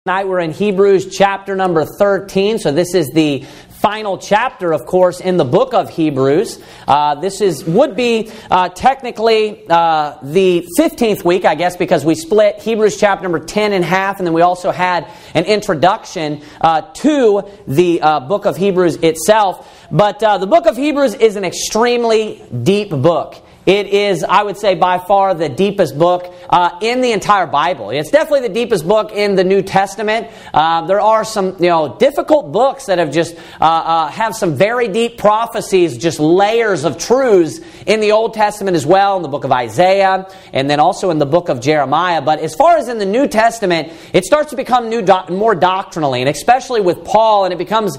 Tonight we're in Hebrews chapter number 13. So this is the final chapter, of course, in the book of Hebrews. This would be technically the 15th week, I guess, because we split Hebrews chapter number 10 in half, and then we also had an introduction to the book of Hebrews itself. But the book of Hebrews is an extremely deep book. It is, I would say, by far the deepest book in the entire Bible. It's definitely the deepest book in the New Testament. There are some, difficult books that have just have some very deep prophecies, just layers of truths in the Old Testament as well, in the book of Isaiah, and then also in the book of Jeremiah. But as far as in the New Testament, it starts to become more doctrinally, and especially with Paul, and it becomes,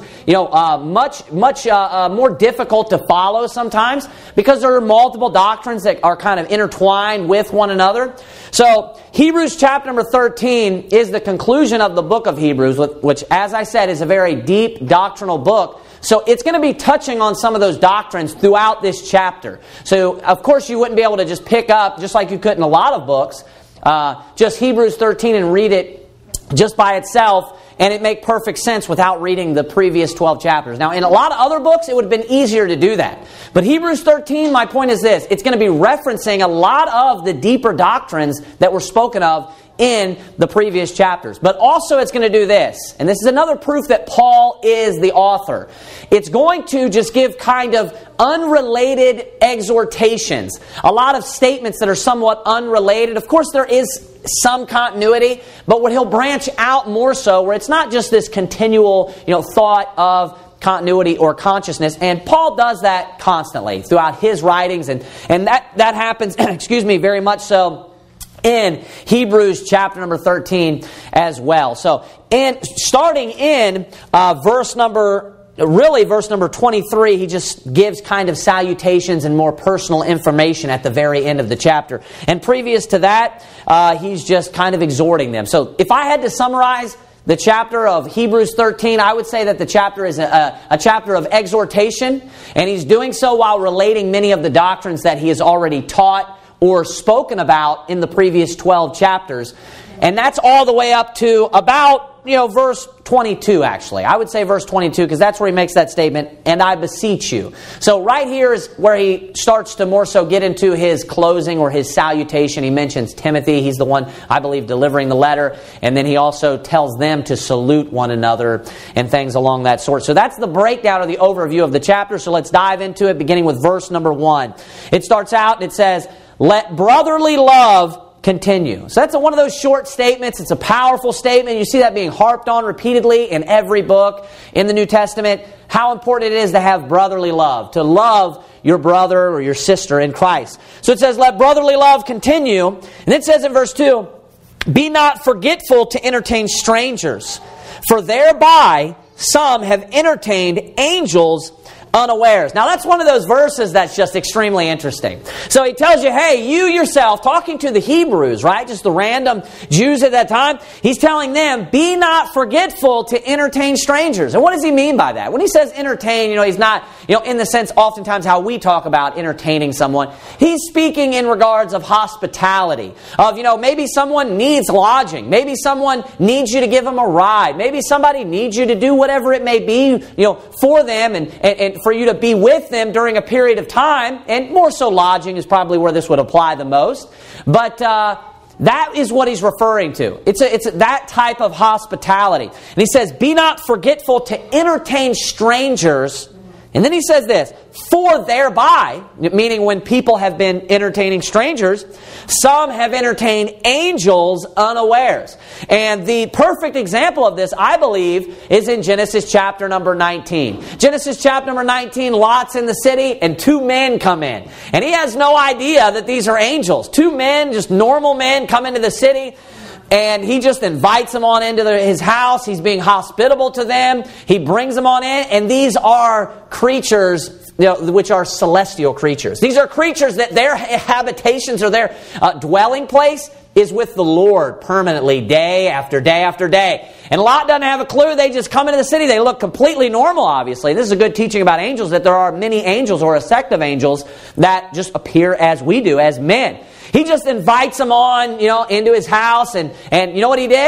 much more difficult to follow sometimes because there are multiple doctrines that are kind of intertwined with one another. So Hebrews chapter number 13 is the conclusion of the book of Hebrews, which, as I said, is a very deep doctrinal book. So it's going to be touching on some of those doctrines throughout this chapter. So, of course, you wouldn't be able to just pick up, just like you could in a lot of books, just Hebrews 13 and read it just by itself, and it make perfect sense without reading the previous 12 chapters. Now, in a lot of other books, it would have been easier to do that. But Hebrews 13, my point is this. It's going to be referencing a lot of the deeper doctrines that were spoken of in the previous chapters. But also it's going to do this. And this is another proof that Paul is the author. It's going to just give kind of unrelated exhortations. A lot of statements that are somewhat unrelated. Of course, there is some continuity, but what he'll branch out more so, where it's not just this continual, thought of continuity or consciousness. And Paul does that constantly throughout his writings, and that happens, very much so in Hebrews chapter number 13 as well. So, starting in verse number 23, he just gives kind of salutations and more personal information at the very end of the chapter. And previous to that, he's just kind of exhorting them. So if I had to summarize the chapter of Hebrews 13, I would say that the chapter is a chapter of exhortation, and he's doing so while relating many of the doctrines that he has already taught or spoken about in the previous 12 chapters. And that's all the way up to about, verse 22, actually. I would say verse 22, because that's where he makes that statement, and I beseech you. So right here is where he starts to more so get into his closing or his salutation. He mentions Timothy. He's the one, I believe, delivering the letter. And then he also tells them to salute one another and things along that sort. So that's the breakdown of the overview of the chapter. So let's dive into it, beginning with verse number 1. It starts out and it says, "Let brotherly love continue." So that's one of those short statements. It's a powerful statement. You see that being harped on repeatedly in every book in the New Testament. How important it is to have brotherly love, to love your brother or your sister in Christ. So it says, "Let brotherly love continue." And it says in verse 2, "Be not forgetful to entertain strangers, for thereby some have entertained angels unawares." Now that's one of those verses that's just extremely interesting. So he tells you, hey, you yourself, talking to the Hebrews, right? Just the random Jews at that time. He's telling them, be not forgetful to entertain strangers. And what does he mean by that? When he says entertain, he's not, in the sense oftentimes how we talk about entertaining someone. He's speaking in regards of hospitality. Of, maybe someone needs lodging. Maybe someone needs you to give them a ride. Maybe somebody needs you to do whatever it may be, for them and for you to be with them during a period of time. And more so lodging is probably where this would apply the most. But that is what he's referring to. It's that type of hospitality. And he says, be not forgetful to entertain strangers. And then he says this, for thereby, meaning when people have been entertaining strangers, some have entertained angels unawares. And the perfect example of this, I believe, is in Genesis chapter number 19. Genesis chapter number 19, Lot's in the city and two men come in. And he has no idea that these are angels. Two men, just normal men, come into the city. And he just invites them on into his house. He's being hospitable to them. He brings them on in. And these are creatures, which are celestial creatures. These are creatures that their habitations or their dwelling place is with the Lord permanently, day after day after day. And Lot doesn't have a clue. They just come into the city. They look completely normal, obviously. This is a good teaching about angels, that there are many angels or a sect of angels that just appear as we do, as men. He just invites them on, into his house. And you know what he did?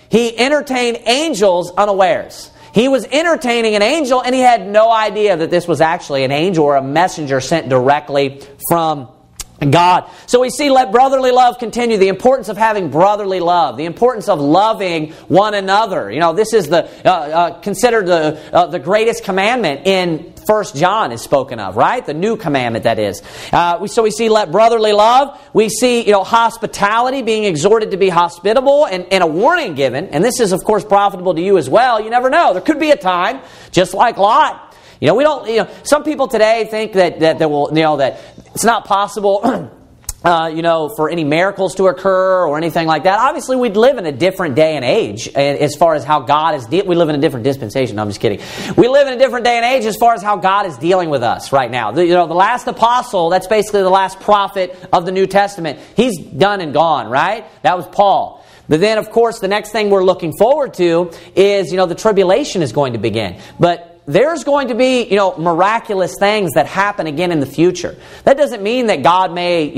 he entertained angels unawares. He was entertaining an angel, and he had no idea that this was actually an angel or a messenger sent directly from God. So we see, let brotherly love continue. The importance of having brotherly love. The importance of loving one another. You know, this is considered the greatest commandment in 1 John is spoken of, right? The new commandment, that is. So we see, let brotherly love. We see, hospitality, being exhorted to be hospitable, and a warning given. And this is, of course, profitable to you as well. You never know. There could be a time, just like Lot. We don't. Some people today think that that it's not possible, for any miracles to occur or anything like that. Obviously, we'd live in a different day and age as far as how God is. We live in a different dispensation. No, I'm just kidding. We live in a different day and age as far as how God is dealing with us right now. The last apostle, that's basically the last prophet of the New Testament. He's done and gone, right? That was Paul. But then, of course, the next thing we're looking forward to is, the tribulation is going to begin. But there's going to be, miraculous things that happen again in the future. That doesn't mean that God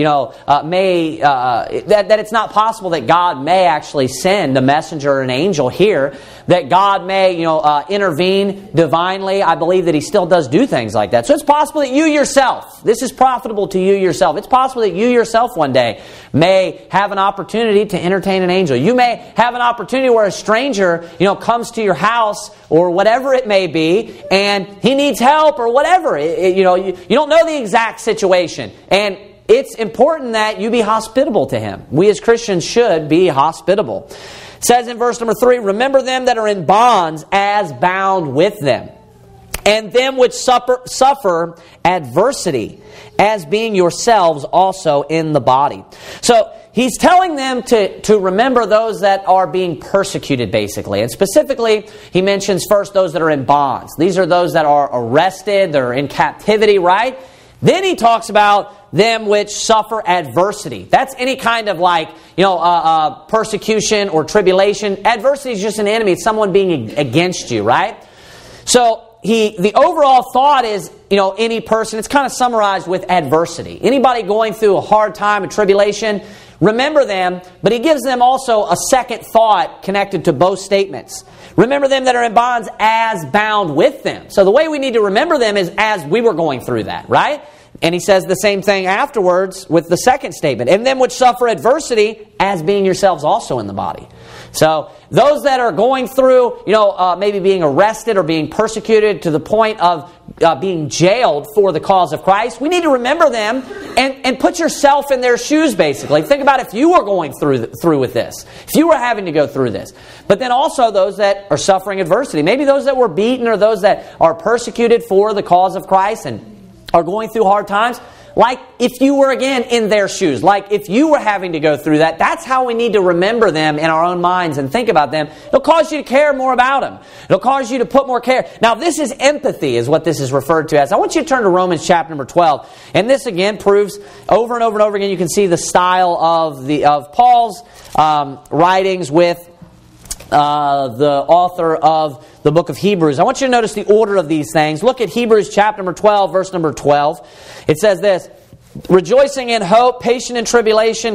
that it's not possible that God may actually send a messenger or an angel here, that God may, intervene divinely. I believe that He still does do things like that. So it's possible that you yourself, this is profitable to you yourself. It's possible that you yourself one day may have an opportunity to entertain an angel. You may have an opportunity where a stranger, comes to your house or whatever it may be, and he needs help or whatever. You don't know the exact situation. And it's important that you be hospitable to him. We as Christians should be hospitable. It says in verse number 3, remember them that are in bonds as bound with them, and them which suffer adversity, as being yourselves also in the body. So he's telling them to remember those that are being persecuted, basically. And specifically, he mentions first those that are in bonds. These are those that are arrested, they're in captivity, right? Then he talks about them which suffer adversity. That's any kind of persecution or tribulation. Adversity is just an enemy. It's someone being against you, right? So the overall thought is, any person, it's kind of summarized with adversity. Anybody going through a hard time, a tribulation, remember them, but he gives them also a second thought connected to both statements. Remember them that are in bonds as bound with them. So the way we need to remember them is as we were going through that, right? And he says the same thing afterwards with the second statement. And them which suffer adversity, as being yourselves also in the body. So those that are going through, maybe being arrested or being persecuted to the point of being jailed for the cause of Christ, we need to remember them and put yourself in their shoes, basically. Think about if you were going through with this, if you were having to go through this. But then also those that are suffering adversity, maybe those that were beaten or those that are persecuted for the cause of Christ and are going through hard times. Like if you were, again, in their shoes. Like if you were having to go through that. That's how we need to remember them in our own minds and think about them. It'll cause you to care more about them. It'll cause you to put more care. Now this is empathy is what this is referred to as. I want you to turn to Romans chapter number 12. And this again proves over and over and over again. You can see the style of Paul's writings with the author of the book of Hebrews. I want you to notice the order of these things. Look at Hebrews chapter number 12, verse number 12. It says this, rejoicing in hope, patient in tribulation,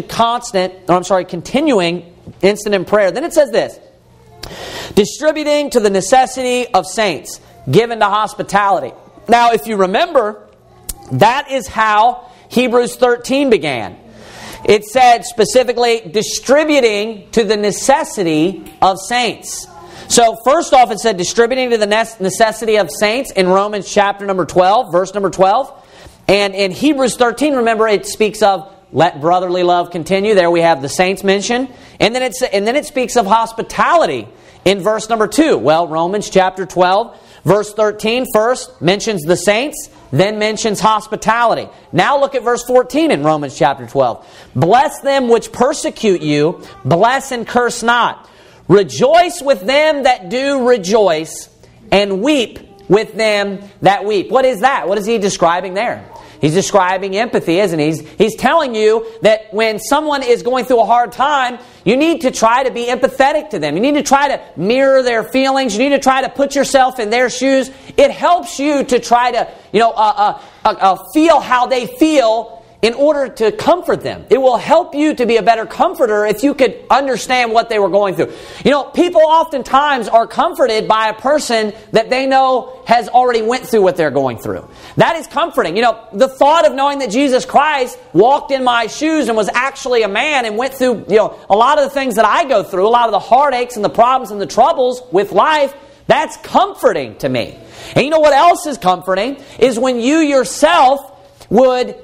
continuing instant in prayer. Then it says this, distributing to the necessity of saints, given to hospitality. Now, if you remember, that is how Hebrews 13 began. It said specifically, distributing to the necessity of saints. So first off, it said distributing to the necessity of saints in Romans chapter number 12, verse number 12. And in Hebrews 13, remember, it speaks of let brotherly love continue. There we have the saints mentioned. And then it speaks of hospitality in verse number 2. Well, Romans chapter 12, verse 13 first mentions the saints, then mentions hospitality. Now look at verse 14 in Romans chapter 12. Bless them which persecute you, bless and curse not. Rejoice with them that do rejoice, and weep with them that weep. What is that? What is he describing there? He's describing empathy, isn't he? He's telling you that when someone is going through a hard time, you need to try to be empathetic to them. You need to try to mirror their feelings. You need to try to put yourself in their shoes. It helps you to try to, feel how they feel in order to comfort them. It will help you to be a better comforter if you could understand what they were going through. You know, people oftentimes are comforted by a person that they know has already went through what they're going through. That is comforting. You know, the thought of knowing that Jesus Christ walked in my shoes and was actually a man and went through, you know, a lot of the things that I go through, a lot of the heartaches and the problems and the troubles with life, that's comforting to me. And you know what else is comforting? Is when you yourself would,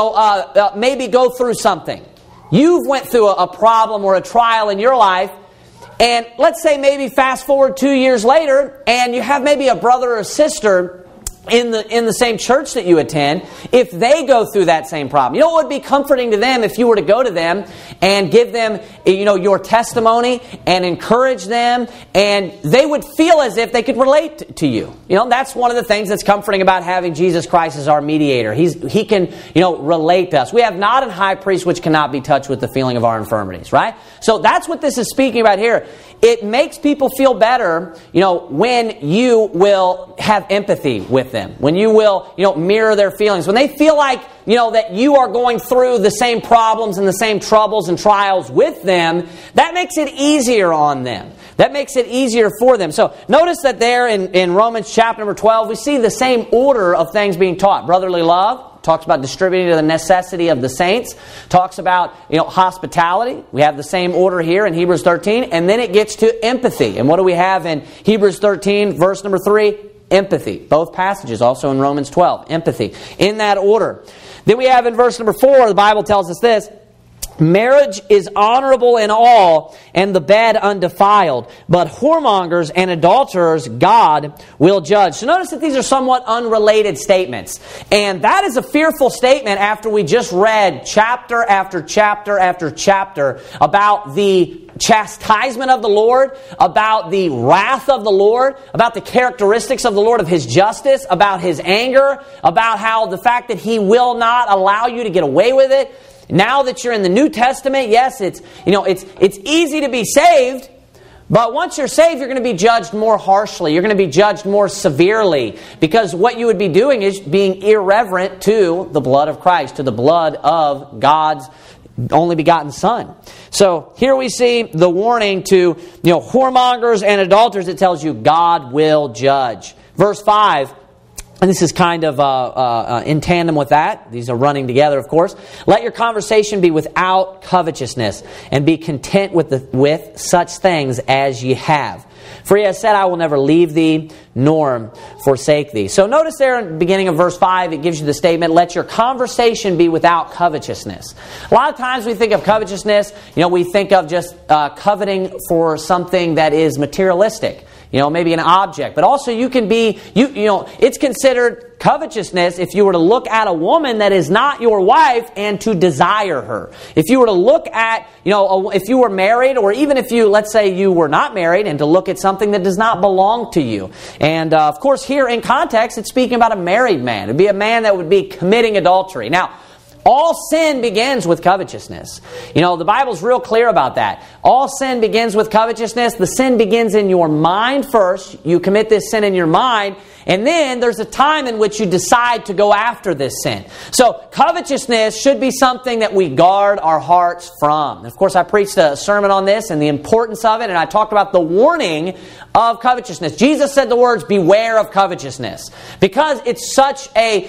maybe go through something. You've went through a problem or a trial in your life, and let's say maybe fast forward 2 years later, and you have maybe a brother or sister in the same church that you attend, if they go through that same problem. You know what would be comforting to them if you were to go to them and give them, your testimony and encourage them, and they would feel as if they could relate to you. You know, that's one of the things that's comforting about having Jesus Christ as our mediator. He can, relate to us. We have not a high priest which cannot be touched with the feeling of our infirmities, right? So that's what this is speaking about here. It makes people feel better, when you will have empathy with them. When you will, mirror their feelings. When they feel like, that you are going through the same problems and the same troubles and trials with them, that makes it easier on them. That makes it easier for them. So notice that there in Romans chapter number 12, we see the same order of things being taught. Brotherly love. Talks about distributing to the necessity of the saints. Talks about, hospitality. We have the same order here in Hebrews 13. And then it gets to empathy. And what do we have in Hebrews 13, verse number 3? Empathy. Both passages, also in Romans 12. Empathy. In that order. Then we have in verse number 4, the Bible tells us this. Marriage is honorable in all, and the bed undefiled. But whoremongers and adulterers God will judge. So notice that these are somewhat unrelated statements. And that is a fearful statement after we just read chapter after chapter after chapter about the chastisement of the Lord, about the wrath of the Lord, about the characteristics of the Lord, of His justice, about His anger, about how the fact that He will not allow you to get away with it. Now that you're in the New Testament, yes, it's easy to be saved, but once you're saved, you're going to be judged more harshly. You're going to be judged more severely, because what you would be doing is being irreverent to the blood of Christ, to the blood of God's only begotten Son. So here we see the warning to whoremongers and adulterers. It tells you God will judge. Verse 5. And this is kind of in tandem with that. These are running together, of course. Let your conversation be without covetousness, and be content with such things as ye have. For he has said, I will never leave thee, nor forsake thee. So notice there in the beginning of verse 5, it gives you the statement, let your conversation be without covetousness. A lot of times we think of covetousness, we think of just coveting for something that is materialistic. Maybe an object. But also you can be, it's considered covetousness if you were to look at a woman that is not your wife and to desire her. If you were to look at, if you were married, or even if let's say you were not married, and to look at something that does not belong to you. And of course here in context, it's speaking about a married man. It would be a man that would be committing adultery. Now, all sin begins with covetousness. The Bible's real clear about that. All sin begins with covetousness. The sin begins in your mind first. You commit this sin in your mind, and then there's a time in which you decide to go after this sin. So covetousness should be something that we guard our hearts from. And of course, I preached a sermon on this and the importance of it, and I talked about the warning of covetousness. Jesus said the words, beware of covetousness. Because it's such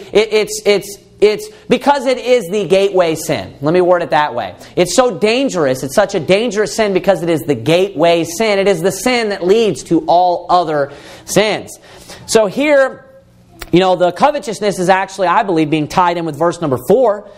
it's because it is the gateway sin. Let me word it that way. It's so dangerous. It's such a dangerous sin because it is the gateway sin. It is the sin that leads to all other sins. So here, the covetousness is actually, I believe, being tied in with verse number 4.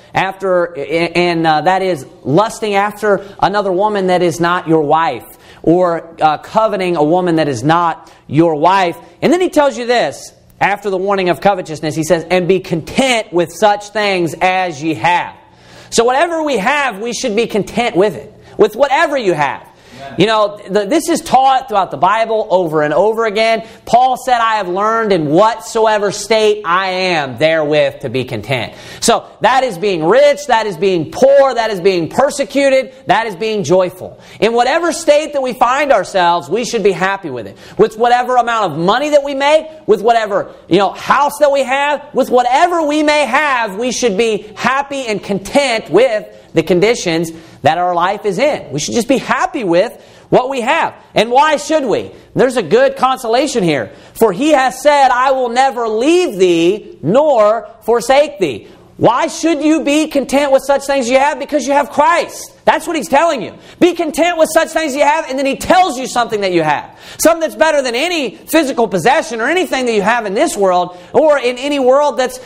That is lusting after another woman that is not your wife, or coveting a woman that is not your wife. And then he tells you this. After the warning of covetousness, he says, and be content with such things as ye have. So whatever we have, we should be content with it. With whatever you have. You know, this is taught throughout the Bible over and over again. Paul said, I have learned in whatsoever state I am therewith to be content. So that is being rich, that is being poor, that is being persecuted, that is being joyful. In whatever state that we find ourselves, we should be happy with it. With whatever amount of money that we make, with whatever house that we have, with whatever we may have, we should be happy and content with the conditions that our life is in. We should just be happy with what we have. And why should we? There's a good consolation here. For he has said, I will never leave thee nor forsake thee. Why should you be content with such things you have? Because you have Christ. That's what he's telling you. Be content with such things you have, and then he tells you something that you have. Something that's better than any physical possession or anything that you have in this world or in any world that's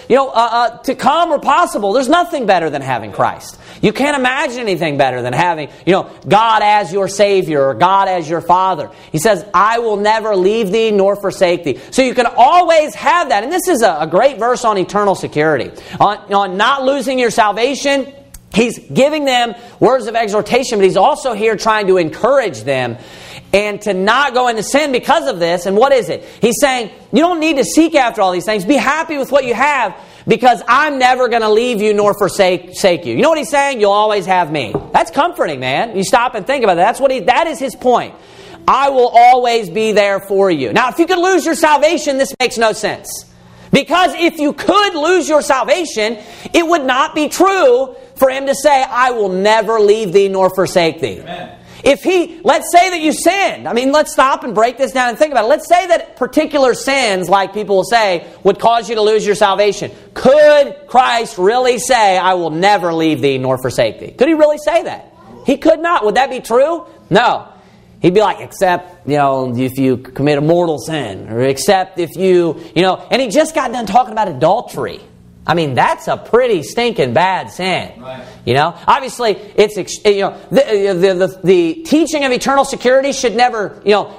to come or possible. There's nothing better than having Christ. You can't imagine anything better than having God as your Savior or God as your Father. He says, I will never leave thee nor forsake thee. So you can always have that. And this is a great verse on eternal security. On not losing your salvation. He's giving them words of exhortation, but he's also here trying to encourage them and to not go into sin because of this. And what is it? He's saying, you don't need to seek after all these things. Be happy with what you have because I'm never going to leave you nor forsake you. You know what he's saying? You'll always have me. That's comforting, man. You stop and think about that. That is his point. I will always be there for you. Now, if you could lose your salvation, this makes no sense. Because if you could lose your salvation, it would not be true for him to say, I will never leave thee nor forsake thee. Amen. Let's say that you sinned. Let's stop and break this down and think about it. Let's say that particular sins, like people will say, would cause you to lose your salvation. Could Christ really say, I will never leave thee nor forsake thee? Could he really say that? He could not. Would that be true? No. He'd be like, except, if you commit a mortal sin, or except if you, and he just got done talking about adultery. That's a pretty stinking bad sin. Right. Obviously, it's the teaching of eternal security should never,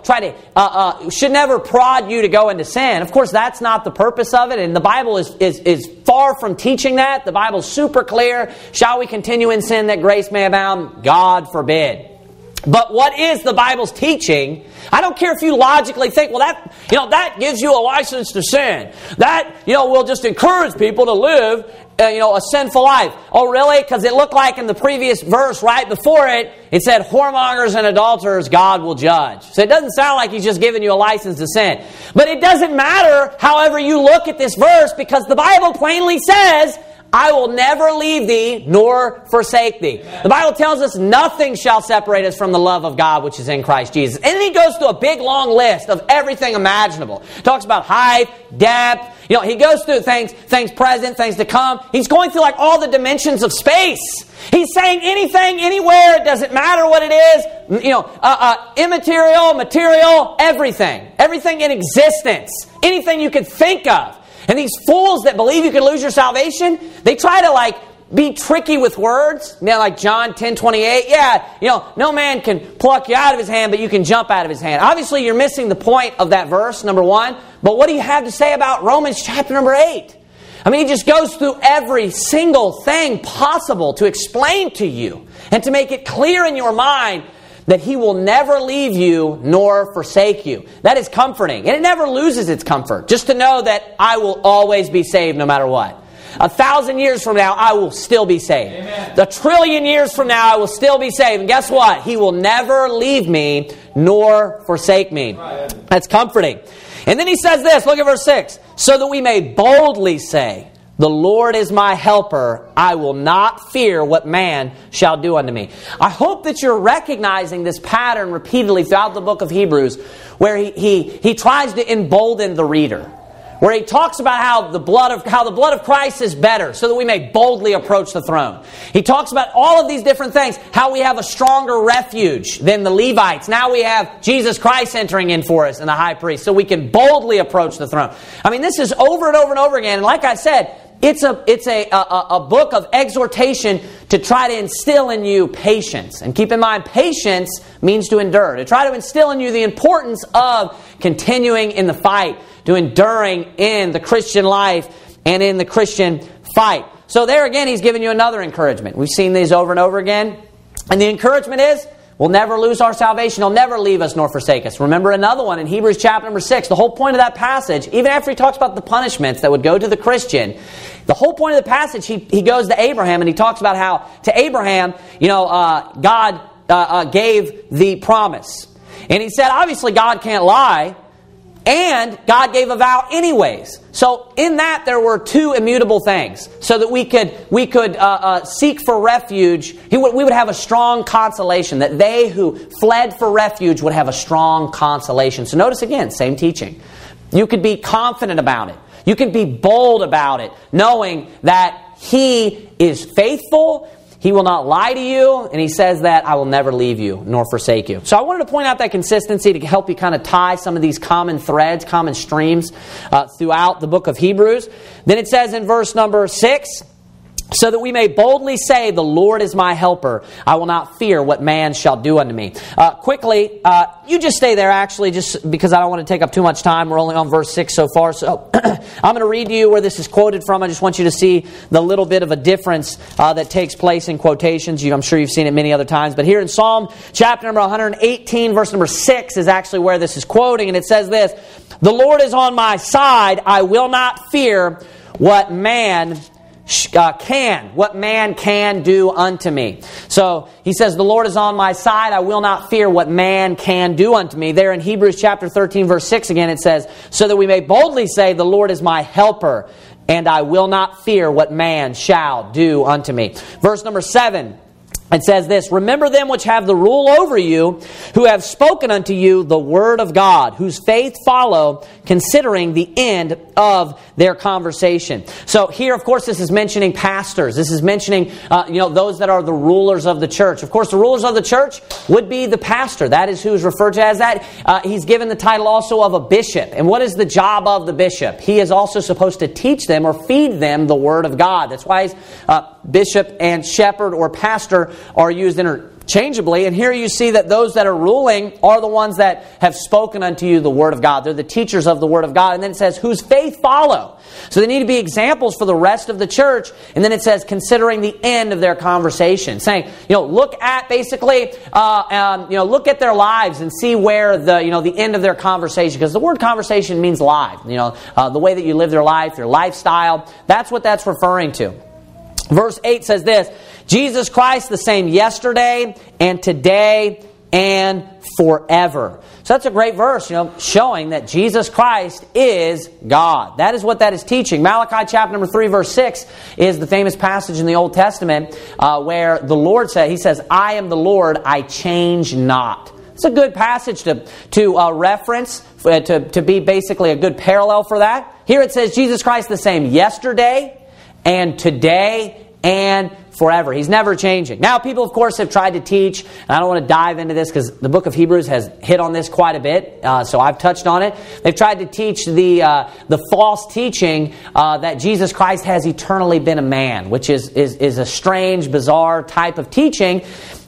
should never prod you to go into sin. Of course, that's not the purpose of it, and the Bible is far from teaching that. The Bible's super clear. Shall we continue in sin that grace may abound? God forbid. But what is the Bible's teaching? I don't care if you logically think, well, that gives you a license to sin. That, will just encourage people to live, a sinful life. Oh, really? Because it looked like in the previous verse right before it, it said, whoremongers and adulterers God will judge. So it doesn't sound like he's just giving you a license to sin. But it doesn't matter however you look at this verse, because the Bible plainly says, I will never leave thee nor forsake thee. Amen. The Bible tells us nothing shall separate us from the love of God which is in Christ Jesus. And then he goes through a big long list of everything imaginable. He talks about height, depth. He goes through things present, things to come. He's going through all the dimensions of space. He's saying anything, anywhere, it doesn't matter what it is. Immaterial, material, everything. Everything in existence. Anything you could think of. And these fools that believe you can lose your salvation, they try to be tricky with words. Like John 10:28. Yeah, no man can pluck you out of his hand, but you can jump out of his hand. Obviously, you're missing the point of that verse, number one. But what do you have to say about Romans chapter number 8? He just goes through every single thing possible to explain to you and to make it clear in your mind that he will never leave you nor forsake you. That is comforting. And it never loses its comfort. Just to know that I will always be saved no matter what. 1,000 years from now, I will still be saved. Amen. 1 trillion years from now, I will still be saved. And guess what? He will never leave me nor forsake me. Right. That's comforting. And then he says this, look at verse 6. So that we may boldly say, the Lord is my helper. I will not fear what man shall do unto me. I hope that you're recognizing this pattern repeatedly throughout the book of Hebrews, where he tries to embolden the reader. Where he talks about how the blood of Christ is better, so that we may boldly approach the throne. He talks about all of these different things, how we have a stronger refuge than the Levites. Now we have Jesus Christ entering in for us and the high priest, so we can boldly approach the throne. This is over and over and over again. And like I said, it's a book of exhortation to try to instill in you patience. And keep in mind, patience means to endure. To try to instill in you the importance of continuing in the fight, to enduring in the Christian life and in the Christian fight. So there again, he's giving you another encouragement. We've seen these over and over again. And the encouragement is, We'll never lose our salvation. He'll never leave us nor forsake us. Remember another one in Hebrews chapter number 6. The whole point of that passage, even after he talks about the punishments that would go to the Christian, the whole point of the passage, he goes to Abraham and he talks about how to Abraham, God gave the promise. And he said, obviously God can't lie. And God gave a vow anyways. So in that there were two immutable things, so that we could seek for refuge. We would have a strong consolation, that they who fled for refuge would have a strong consolation. So notice again, same teaching. You could be confident about it. You can be bold about it, knowing that He is faithful. He will not lie to you, and He says that I will never leave you nor forsake you. So I wanted to point out that consistency to help you kind of tie some of these common threads, common streams throughout the book of Hebrews. Then it says in verse number 6, so that we may boldly say, the Lord is my helper. I will not fear what man shall do unto me. Quickly, you just stay there actually, just because I don't want to take up too much time. We're only on verse 6 so far. So I'm going to read to you where this is quoted from. I just want you to see the little bit of a difference that takes place in quotations. I'm sure you've seen it many other times. But here in Psalm chapter number 118, verse number 6 is actually where this is quoting. And it says this, the Lord is on my side. I will not fear what man can do unto me. So he says, the Lord is on my side. I will not fear what man can do unto me. There in Hebrews chapter 13 verse 6 again it says, so that we may boldly say, the Lord is my helper, and I will not fear what man shall do unto me. Verse number 7. It says this, remember them which have the rule over you, who have spoken unto you the word of God, whose faith follow, considering the end of their conversation. So here, of course, this is mentioning pastors. This is mentioning, those that are the rulers of the church. Of course, the rulers of the church would be the pastor. That is who is referred to as that. He's given the title also of a bishop. And what is the job of the bishop? He is also supposed to teach them or feed them the word of God. That's why he's bishop and shepherd or pastor are used interchangeably. And here you see that those that are ruling are the ones that have spoken unto you the word of God. They're the teachers of the word of God. And then it says, whose faith follow. So they need to be examples for the rest of the church. And then it says, considering the end of their conversation. Saying, look at basically, look at their lives and see where the end of their conversation. Because the word conversation means life. The way that you live their life, your lifestyle. That's what that's referring to. Verse 8 says this, Jesus Christ the same yesterday and today and forever. So that's a great verse, showing that Jesus Christ is God. That is what that is teaching. Malachi chapter number 3 verse 6 is the famous passage in the Old Testament where the Lord He says, I am the Lord, I change not. It's a good passage to reference, to be basically a good parallel for that. Here it says Jesus Christ the same yesterday and today and forever. He's never changing. Now, people, of course, have tried to teach, and I don't want to dive into this because the book of Hebrews has hit on this quite a bit, so I've touched on it. They've tried to teach the false teaching that Jesus Christ has eternally been a man, which is a strange, bizarre type of teaching,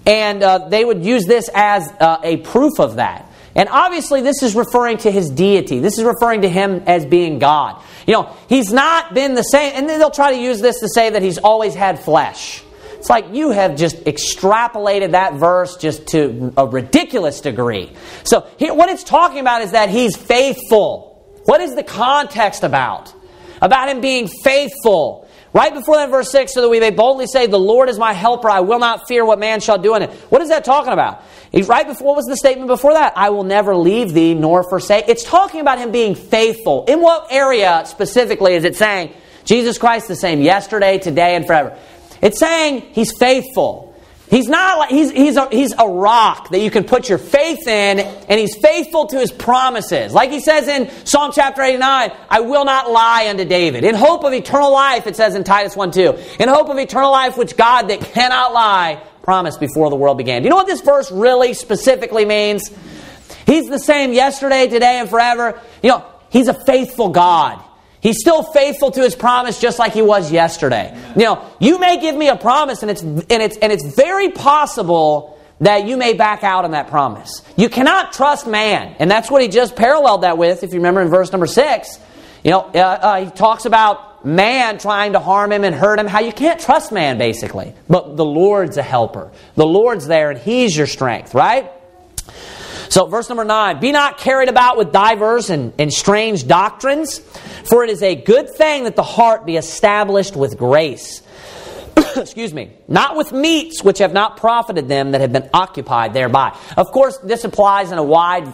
and they would use this as a proof of that. And obviously this is referring to His deity. This is referring to Him as being God. He's not been the same. And then they'll try to use this to say that He's always had flesh. It's like you have just extrapolated that verse just to a ridiculous degree. So here, what it's talking about is that He's faithful. What is the context about? About Him being faithful. Right before that, verse 6, so that we may boldly say, the Lord is my helper, I will not fear what man shall do in it. What is that talking about? Right before, what was the statement before that? I will never leave thee nor forsake. It's talking about Him being faithful. In what area specifically is it saying, Jesus Christ the same yesterday, today, and forever? It's saying He's faithful. He's not. He's a rock that you can put your faith in, and He's faithful to His promises. Like He says in Psalm chapter 89, I will not lie unto David. In hope of eternal life, it says in Titus 1:2, in hope of eternal life which God that cannot lie promised before the world began. Do you know what this verse really specifically means? He's the same yesterday, today, and forever. He's a faithful God. He's still faithful to His promise just like He was yesterday. You may give me a promise and it's very possible that you may back out on that promise. You cannot trust man. And that's what he just paralleled that with, if you remember in verse number 6. He talks about man trying to harm him and hurt him, how you can't trust man, basically. But the Lord's a helper. The Lord's there, and He's your strength, right? So verse number 9, be not carried about with divers and strange doctrines, for it is a good thing that the heart be established with grace. Excuse me. Not with meats which have not profited them that have been occupied thereby. Of course, this applies in a wide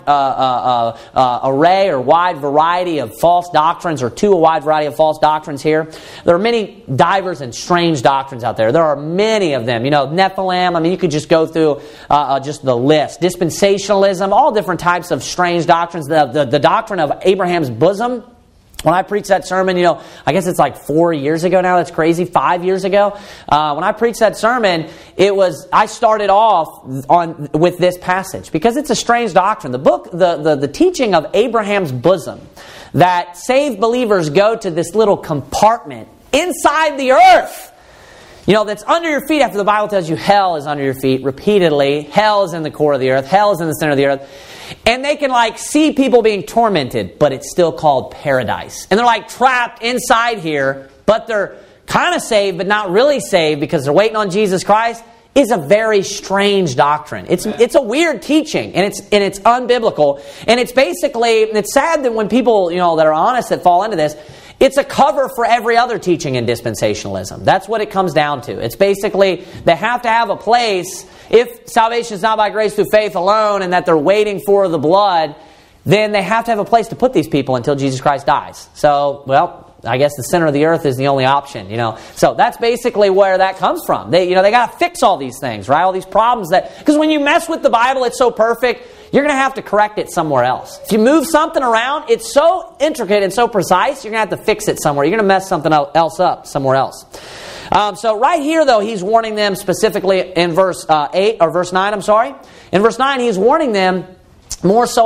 array or wide variety of false doctrines, or to a wide variety of false doctrines here. There are many divers and strange doctrines out there. There are many of them. You know, Nephilim, I mean, you could just go through just the list. Dispensationalism, all different types of strange doctrines. The doctrine of Abraham's bosom. When I preached that sermon, you know, I guess it's like 4 years ago now. That's crazy. 5 years ago. When I preached that sermon, I started off with this passage because it's a strange doctrine. The book, the teaching of Abraham's bosom, that saved believers go to this little compartment inside the earth, you know, that's under your feet, after the Bible tells you hell is under your feet repeatedly. Hell is in the core of the earth. Hell is in the center of the earth. And they can see people being tormented, but it's still called paradise. And they're trapped inside here, but they're kind of saved, but not really saved because they're waiting on Jesus Christ. Is a very strange doctrine. It's a weird teaching, and it's unbiblical. And it's basically, it's sad that when people, you know, that are honest that fall into this, it's a cover for every other teaching in dispensationalism. That's what it comes down to. It's basically, they have to have a place. If salvation is not by grace through faith alone, and that they're waiting for the blood, then they have to have a place to put these people until Jesus Christ dies. So, well, I guess the center of the earth is the only option, you know. So that's basically where that comes from. They got to fix all these things, right? All these problems because when you mess with the Bible, it's so perfect, you're going to have to correct it somewhere else. If you move something around, it's so intricate and so precise, you're going to have to fix it somewhere. You're going to mess something else up somewhere else. So right here, though, he's warning them specifically in verse 9, I'm sorry. In verse 9, he's warning them more so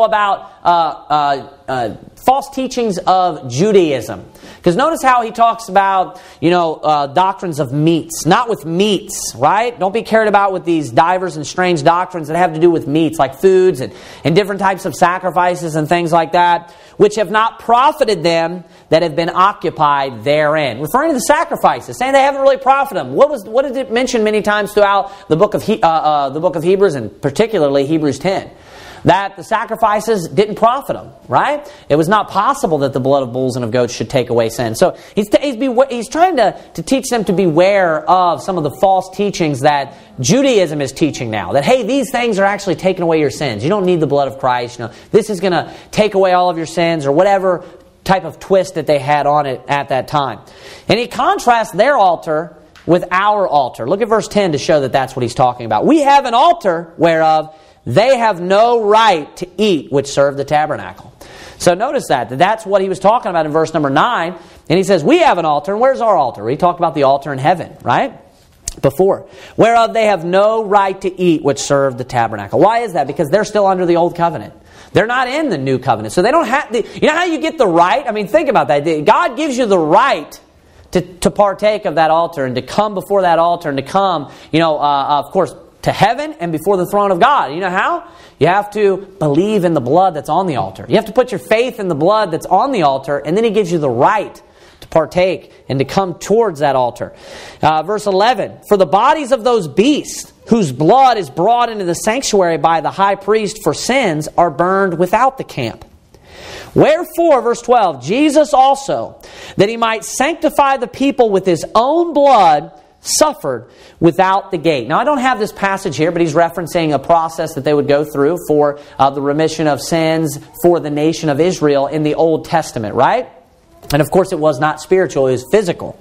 about false teachings of Judaism. Because notice how he talks about, you know, doctrines of meats. Not with meats, right? Don't be carried about with these divers and strange doctrines that have to do with meats, like foods and different types of sacrifices and things like that, which have not profited them that have been occupied therein. Referring to the sacrifices, saying they haven't really profited them. What did it mention many times throughout the book of Hebrews, and particularly Hebrews 10? That the sacrifices didn't profit them, right? It was not possible that the blood of bulls and of goats should take away sin. So he's trying to teach them to beware of some of the false teachings that Judaism is teaching now. That, hey, these things are actually taking away your sins. You don't need the blood of Christ. You know, this is going to take away all of your sins, or whatever type of twist that they had on it at that time. And he contrasts their altar with our altar. Look at verse 10 to show that that's what he's talking about. We have an altar whereof they have no right to eat which serve the tabernacle. So notice that's what he was talking about in verse number 9. And he says, we have an altar. And where's our altar? We talked about the altar in heaven, right? Before. Whereof they have no right to eat which serve the tabernacle. Why is that? Because they're still under the old covenant. They're not in the new covenant. So they don't have... You know how you get the right? I mean, think about that. God gives you the right to partake of that altar and to come before that altar and to come, you know, of course, to heaven and before the throne of God. You know how? You have to believe in the blood that's on the altar. You have to put your faith in the blood that's on the altar, and then he gives you the right to partake and to come towards that altar. Verse 11, for the bodies of those beasts whose blood is brought into the sanctuary by the high priest for sins are burned without the camp. Wherefore, verse 12, Jesus also, that he might sanctify the people with his own blood, suffered without the gate. Now, I don't have this passage here, but he's referencing a process that they would go through for the remission of sins for the nation of Israel in the Old Testament, right? And of course, it was not spiritual, it was physical.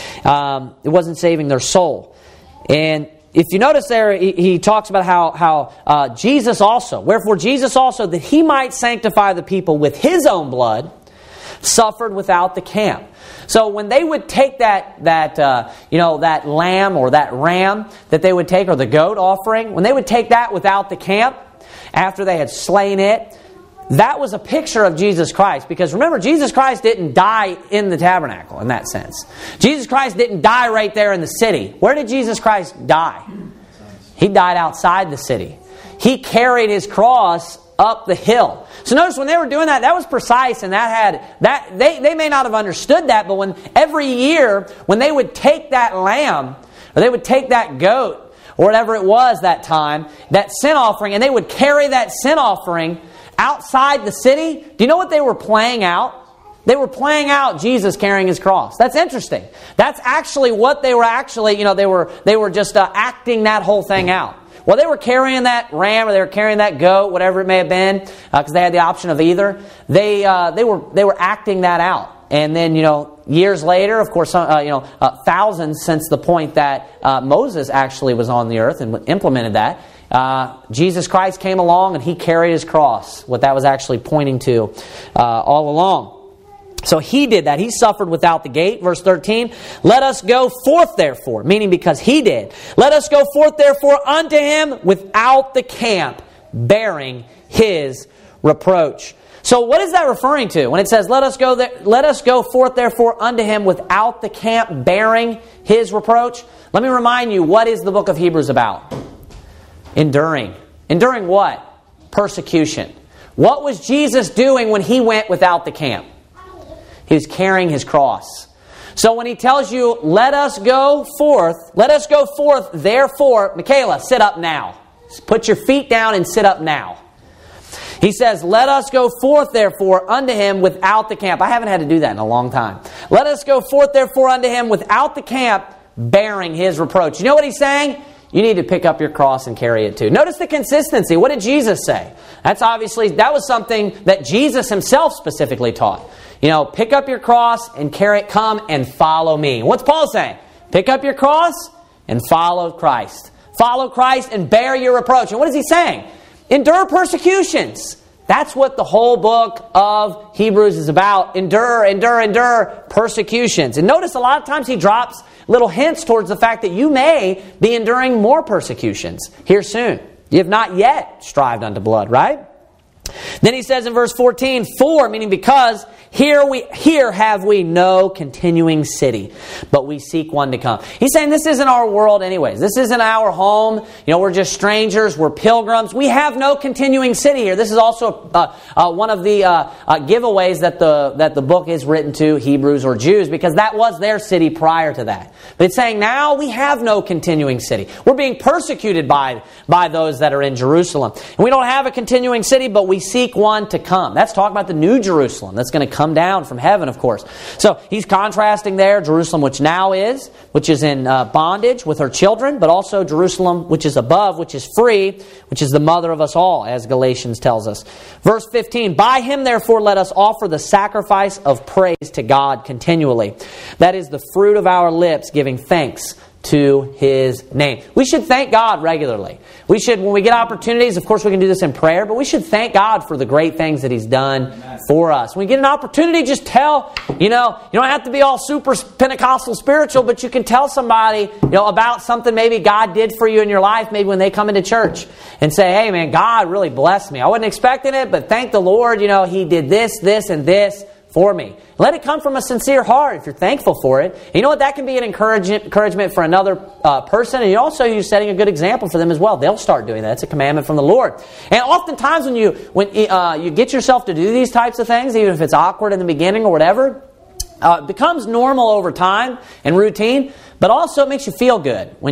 It wasn't saving their soul. And if you notice there, he talks about how Jesus also, wherefore Jesus also, that he might sanctify the people with his own blood, suffered without the camp. So when they would take that lamb or that ram that they would take, or the goat offering, when they would take that without the camp, after they had slain it, that was a picture of Jesus Christ. Because remember, Jesus Christ didn't die in the tabernacle in that sense. Jesus Christ didn't die right there in the city. Where did Jesus Christ die? He died outside the city. He carried his cross up the hill. So notice when they were doing that, that was precise, and they may not have understood that, but when every year when they would take that lamb, or they would take that goat, or whatever it was that time, that sin offering, and they would carry that sin offering outside the city, do you know what they were playing out? They were playing out Jesus carrying His cross. That's interesting. That's actually what they were they were just acting that whole thing out. Well, they were carrying that ram, or they were carrying that goat, whatever it may have been, because they had the option of either. They were acting that out. And then, years later, of course, thousands since the point that Moses actually was on the earth and implemented that, Jesus Christ came along and He carried His cross, what that was actually pointing to all along. So He did that. He suffered without the gate. Verse 13, let us go forth therefore, meaning because He did. Let us go forth therefore unto Him without the camp, bearing His reproach. So what is that referring to? When it says, let us go forth therefore unto Him without the camp, bearing His reproach. Let me remind you, what is the book of Hebrews about? Enduring. Enduring what? Persecution. What was Jesus doing when He went without the camp? He was carrying His cross. So when He tells you, let us go forth therefore, Michaela, sit up now. Put your feet down and sit up now. He says, let us go forth therefore unto Him without the camp. I haven't had to do that in a long time. Let us go forth therefore unto Him without the camp, bearing His reproach. You know what He's saying? You need to pick up your cross and carry it too. Notice the consistency. What did Jesus say? That was something that Jesus Himself specifically taught. Pick up your cross and carry it, come and follow me. What's Paul saying? Pick up your cross and follow Christ. Follow Christ and bear your reproach. And what is he saying? Endure persecutions. That's what the whole book of Hebrews is about. Endure persecutions. And notice a lot of times he drops little hints towards the fact that you may be enduring more persecutions here soon. You have not yet strived unto blood, right? Then he says in verse 14, for, meaning because, here have we no continuing city, but we seek one to come. He's saying this isn't our world anyways. This isn't our home. We're just strangers. We're pilgrims. We have no continuing city here. This is also one of the giveaways that the book is written to Hebrews or Jews, because that was their city prior to that. But it's saying now we have no continuing city. We're being persecuted by those that are in Jerusalem. And we don't have a continuing city, but we seek one to come. That's talking about the new Jerusalem that's going to come down from heaven, of course. So he's contrasting there Jerusalem which is in bondage with her children, but also Jerusalem which is above, which is free, which is the mother of us all, as Galatians tells us. Verse 15, by Him therefore let us offer the sacrifice of praise to God continually. That is the fruit of our lips, giving thanks to His name. We should thank God regularly. We should, when we get opportunities, of course we can do this in prayer, but we should thank God for the great things that He's done for us. When we get an opportunity, just tell, you don't have to be all super Pentecostal spiritual, but you can tell somebody, about something maybe God did for you in your life, maybe when they come into church, and say, hey man, God really blessed me. I wasn't expecting it, but thank the Lord, He did this, and this for me. Let it come from a sincere heart if you're thankful for it. And you know what? That can be an encouragement for another person. And you're setting a good example for them as well. They'll start doing that. It's a commandment from the Lord. And oftentimes when you get yourself to do these types of things, even if it's awkward in the beginning or whatever, it becomes normal over time and routine. But also it makes you feel good when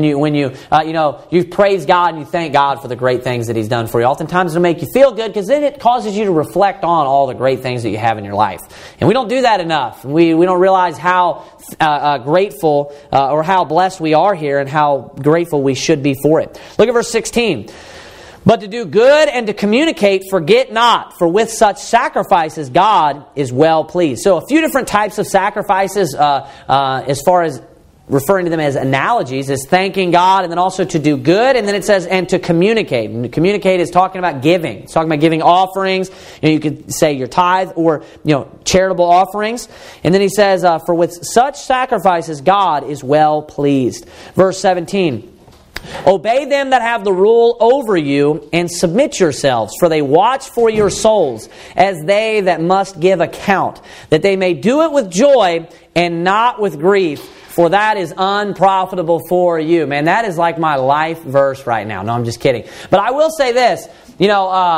you praise God and you thank God for the great things that He's done for you. Oftentimes it'll make you feel good because then it causes you to reflect on all the great things that you have in your life. And we don't do that enough. We don't realize how grateful or how blessed we are here and how grateful we should be for it. Look at verse 16. But to do good and to communicate, forget not, for with such sacrifices God is well pleased. So a few different types of sacrifices as far as referring to them as analogies is thanking God, and then also to do good, and then it says and to communicate. And to communicate is talking about giving. It's talking about giving offerings. You could say your tithe or charitable offerings. And then he says, for with such sacrifices God is well pleased. Verse 17. Obey them that have the rule over you, and submit yourselves, for they watch for your souls, as they that must give account, that they may do it with joy and not with grief, for that is unprofitable for you. Man, that is like my life verse right now. No, I'm just kidding. But I will say this,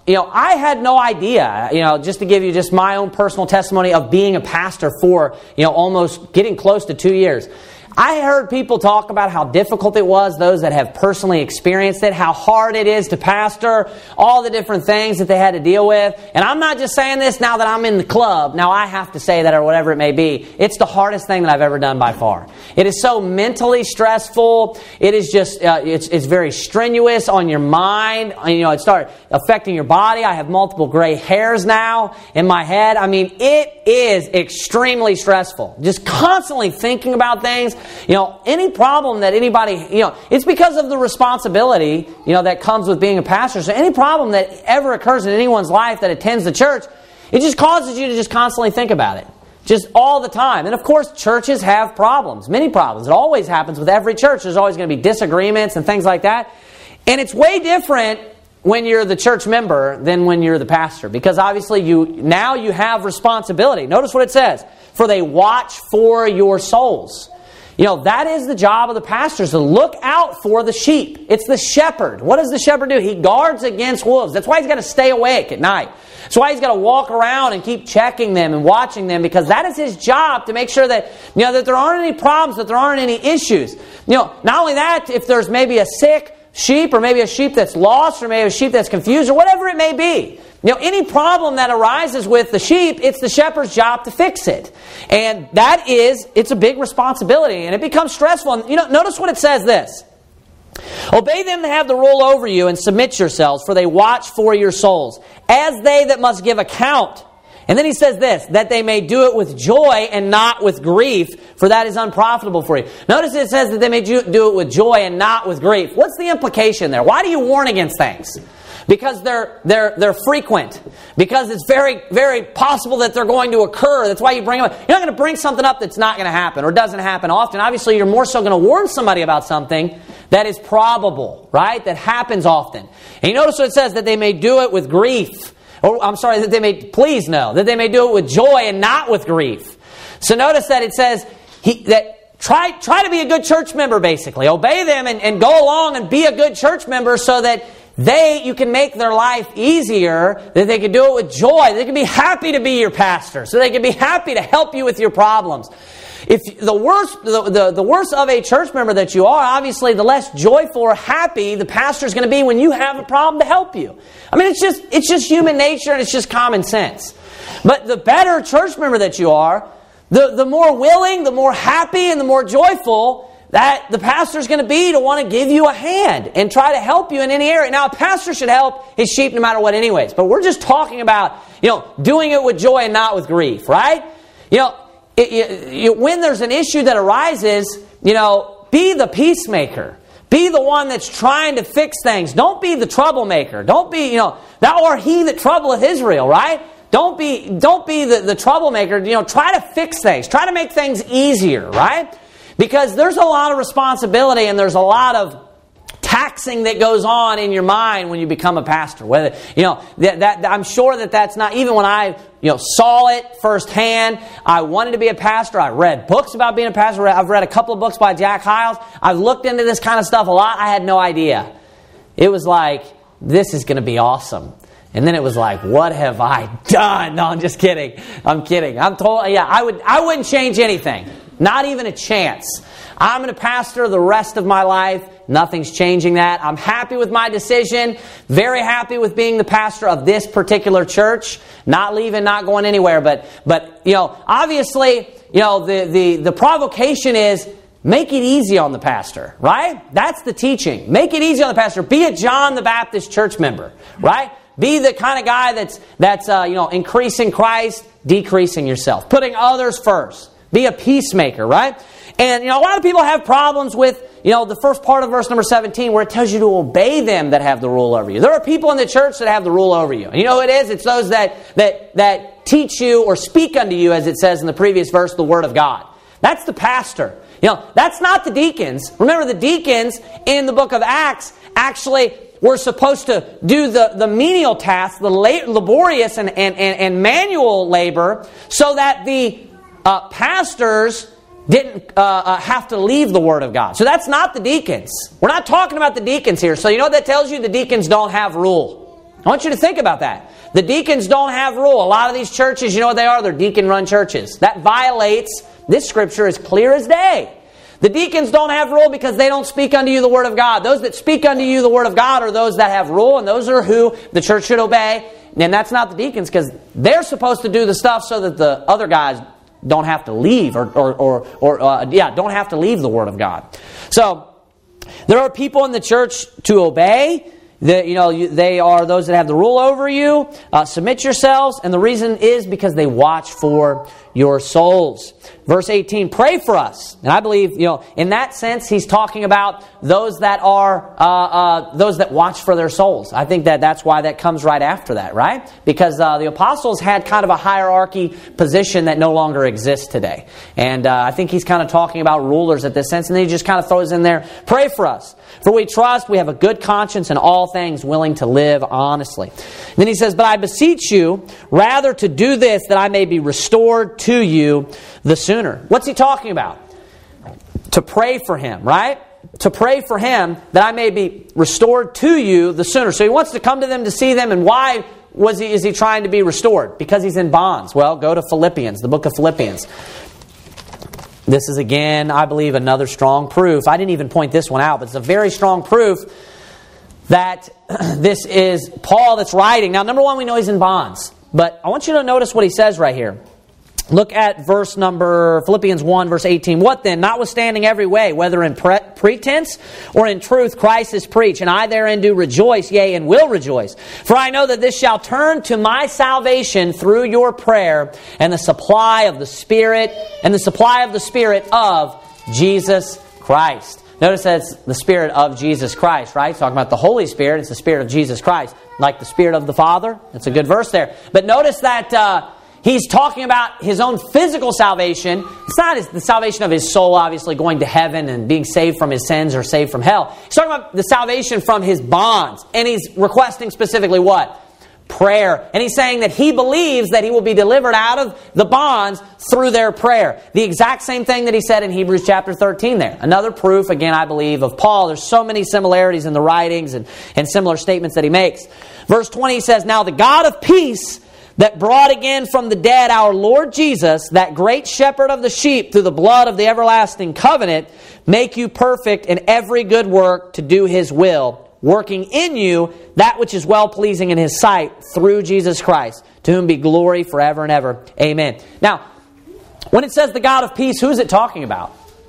I had no idea, just to give you just my own personal testimony of being a pastor for, almost getting close to 2 years. I heard people talk about how difficult it was, those that have personally experienced it, how hard it is to pastor, all the different things that they had to deal with. And I'm not just saying this now that I'm in the club. Now I have to say that or whatever it may be. It's the hardest thing that I've ever done by far. It is so mentally stressful. It is just, it's very strenuous on your mind. It started affecting your body. I have multiple gray hairs now in my head. I mean, it is extremely stressful. Just constantly thinking about things. Any problem that anybody, it's because of the responsibility, that comes with being a pastor. So any problem that ever occurs in anyone's life that attends the church, it just causes you to just constantly think about it. Just all the time. And of course, churches have problems, many problems. It always happens with every church. There's always going to be disagreements and things like that. And it's way different when you're the church member than when you're the pastor. Because obviously you have responsibility. Notice what it says. For they watch for your souls. That is the job of the pastors, to look out for the sheep. It's the shepherd. What does the shepherd do? He guards against wolves. That's why he's got to stay awake at night. That's why he's got to walk around and keep checking them and watching them, because that is his job, to make sure that, that there aren't any problems, that there aren't any issues. Not only that, if there's maybe a sick sheep, or maybe a sheep that's lost, or maybe a sheep that's confused, or whatever it may be. Any problem that arises with the sheep, it's the shepherd's job to fix it. And it's a big responsibility, and it becomes stressful. And, notice what it says this. Obey them that have the rule over you, and submit yourselves, for they watch for your souls, as they that must give account. And then he says this, that they may do it with joy and not with grief, for that is unprofitable for you. Notice it says that they may do it with joy and not with grief. What's the implication there? Why do you warn against things? Because they're frequent. Because it's very, very possible that they're going to occur. That's why you bring them up. You're not going to bring something up that's not going to happen or doesn't happen often. Obviously, you're more so going to warn somebody about something that is probable, right? That happens often. And you notice what it says, that they may do it with grief. That they may, please know, that they may do it with joy and not with grief. So notice that it says that try to be a good church member, basically. Obey them and go along and be a good church member, so that you can make their life easier, that they can do it with joy. They can be happy to be your pastor, so they can be happy to help you with your problems. If the worse of a church member that you are, obviously the less joyful or happy the pastor is going to be when you have a problem to help you. I mean, it's just human nature, and it's just common sense. But the better church member that you are, the more willing, the more happy, and the more joyful that the pastor is going to be to want to give you a hand and try to help you in any area. Now, a pastor should help his sheep no matter what anyways. But we're just talking about, doing it with joy and not with grief, right? When there's an issue that arises, be the peacemaker. Be the one that's trying to fix things. Don't be the troublemaker. Don't be, thou art he that troubleth Israel, right? Don't be the troublemaker. Try to fix things. Try to make things easier, right? Because there's a lot of responsibility, and there's a lot of taxing that goes on in your mind when you become a pastor. Whether I'm sure that's not, even when I saw it firsthand. I wanted to be a pastor. I read books about being a pastor. I've read a couple of books by Jack Hyles. I've looked into this kind of stuff a lot. I had no idea. It was like, this is going to be awesome. And then it was like, what have I done? No, I'm just kidding. I'm kidding. I wouldn't change anything. Not even a chance. I'm going to pastor the rest of my life. Nothing's changing that. I'm happy with my decision. Very happy with being the pastor of this particular church. Not leaving, not going anywhere. But obviously, the provocation is, make it easy on the pastor, right? That's the teaching. Make it easy on the pastor. Be a John the Baptist church member, right? Be the kind of guy that's increasing Christ, decreasing yourself, putting others first. Be a peacemaker, right? And a lot of people have problems with the first part of verse number 17, where it tells you to obey them that have the rule over you. There are people in the church that have the rule over you. And you know who it is? It's those that teach you or speak unto you, as it says in the previous verse, the word of God. That's the pastor. That's not the deacons. Remember, the deacons in the book of Acts actually were supposed to do the menial tasks, the laborious and manual labor, so that the pastors didn't have to leave the Word of God. So that's not the deacons. We're not talking about the deacons here. So you know what that tells you? The deacons don't have rule. I want you to think about that. The deacons don't have rule. A lot of these churches, you know what they are? They're deacon-run churches. That violates, this scripture is clear as day. The deacons don't have rule because they don't speak unto you the Word of God. Those that speak unto you the Word of God are those that have rule, and those are who the church should obey. And that's not the deacons, because they're supposed to do the stuff so that the other guys don't have to leave, don't have to leave the Word of God. So there are people in the church to obey. They are those that have the rule over you. Submit yourselves, and the reason is because they watch for your souls. Verse 18, pray for us. And I believe, in that sense, he's talking about those that are those that watch for their souls. I think that's why that comes right after that, right? Because the apostles had kind of a hierarchy position that no longer exists today. And I think he's kind of talking about rulers at this sense, and then he just kind of throws in there, pray for us. For we trust we have a good conscience in all things, willing to live honestly. And then he says, but I beseech you rather to do this, that I may be restored to you the sooner. What's he talking about? To pray for him, right? To pray for him that I may be restored to you the sooner. So he wants to come to them to see them. And why is he trying to be restored? Because he's in bonds. Well, go to Philippians, the book of Philippians. This is, again, I believe, another strong proof. I didn't even point this one out, but it's a very strong proof that this is Paul that's writing. Now, number one, we know he's in bonds. But I want you to notice what he says right here. Look at Philippians 1, verse 18. What then? Notwithstanding every way, whether in pretense or in truth, Christ is preached, and I therein do rejoice, yea, and will rejoice. For I know that this shall turn to my salvation through your prayer and the supply of the Spirit of Jesus Christ. Notice that it's the Spirit of Jesus Christ, right? It's talking about the Holy Spirit. It's the Spirit of Jesus Christ. Like the Spirit of the Father. That's a good verse there. But notice that he's talking about his own physical salvation. It's not the salvation of his soul, obviously, going to heaven and being saved from his sins or saved from hell. He's talking about the salvation from his bonds. And he's requesting specifically what? Prayer. And he's saying that he believes that he will be delivered out of the bonds through their prayer. The exact same thing that he said in Hebrews chapter 13 there. Another proof, again, I believe, of Paul. There's so many similarities in the writings and similar statements that he makes. Verse 20 says, now the God of peace that brought again from the dead our Lord Jesus, that great shepherd of the sheep, through the blood of the everlasting covenant, make you perfect in every good work to do his will, working in you that which is well-pleasing in his sight through Jesus Christ, to whom be glory forever and ever. Amen. Now, when it says the God of peace, who is it talking about?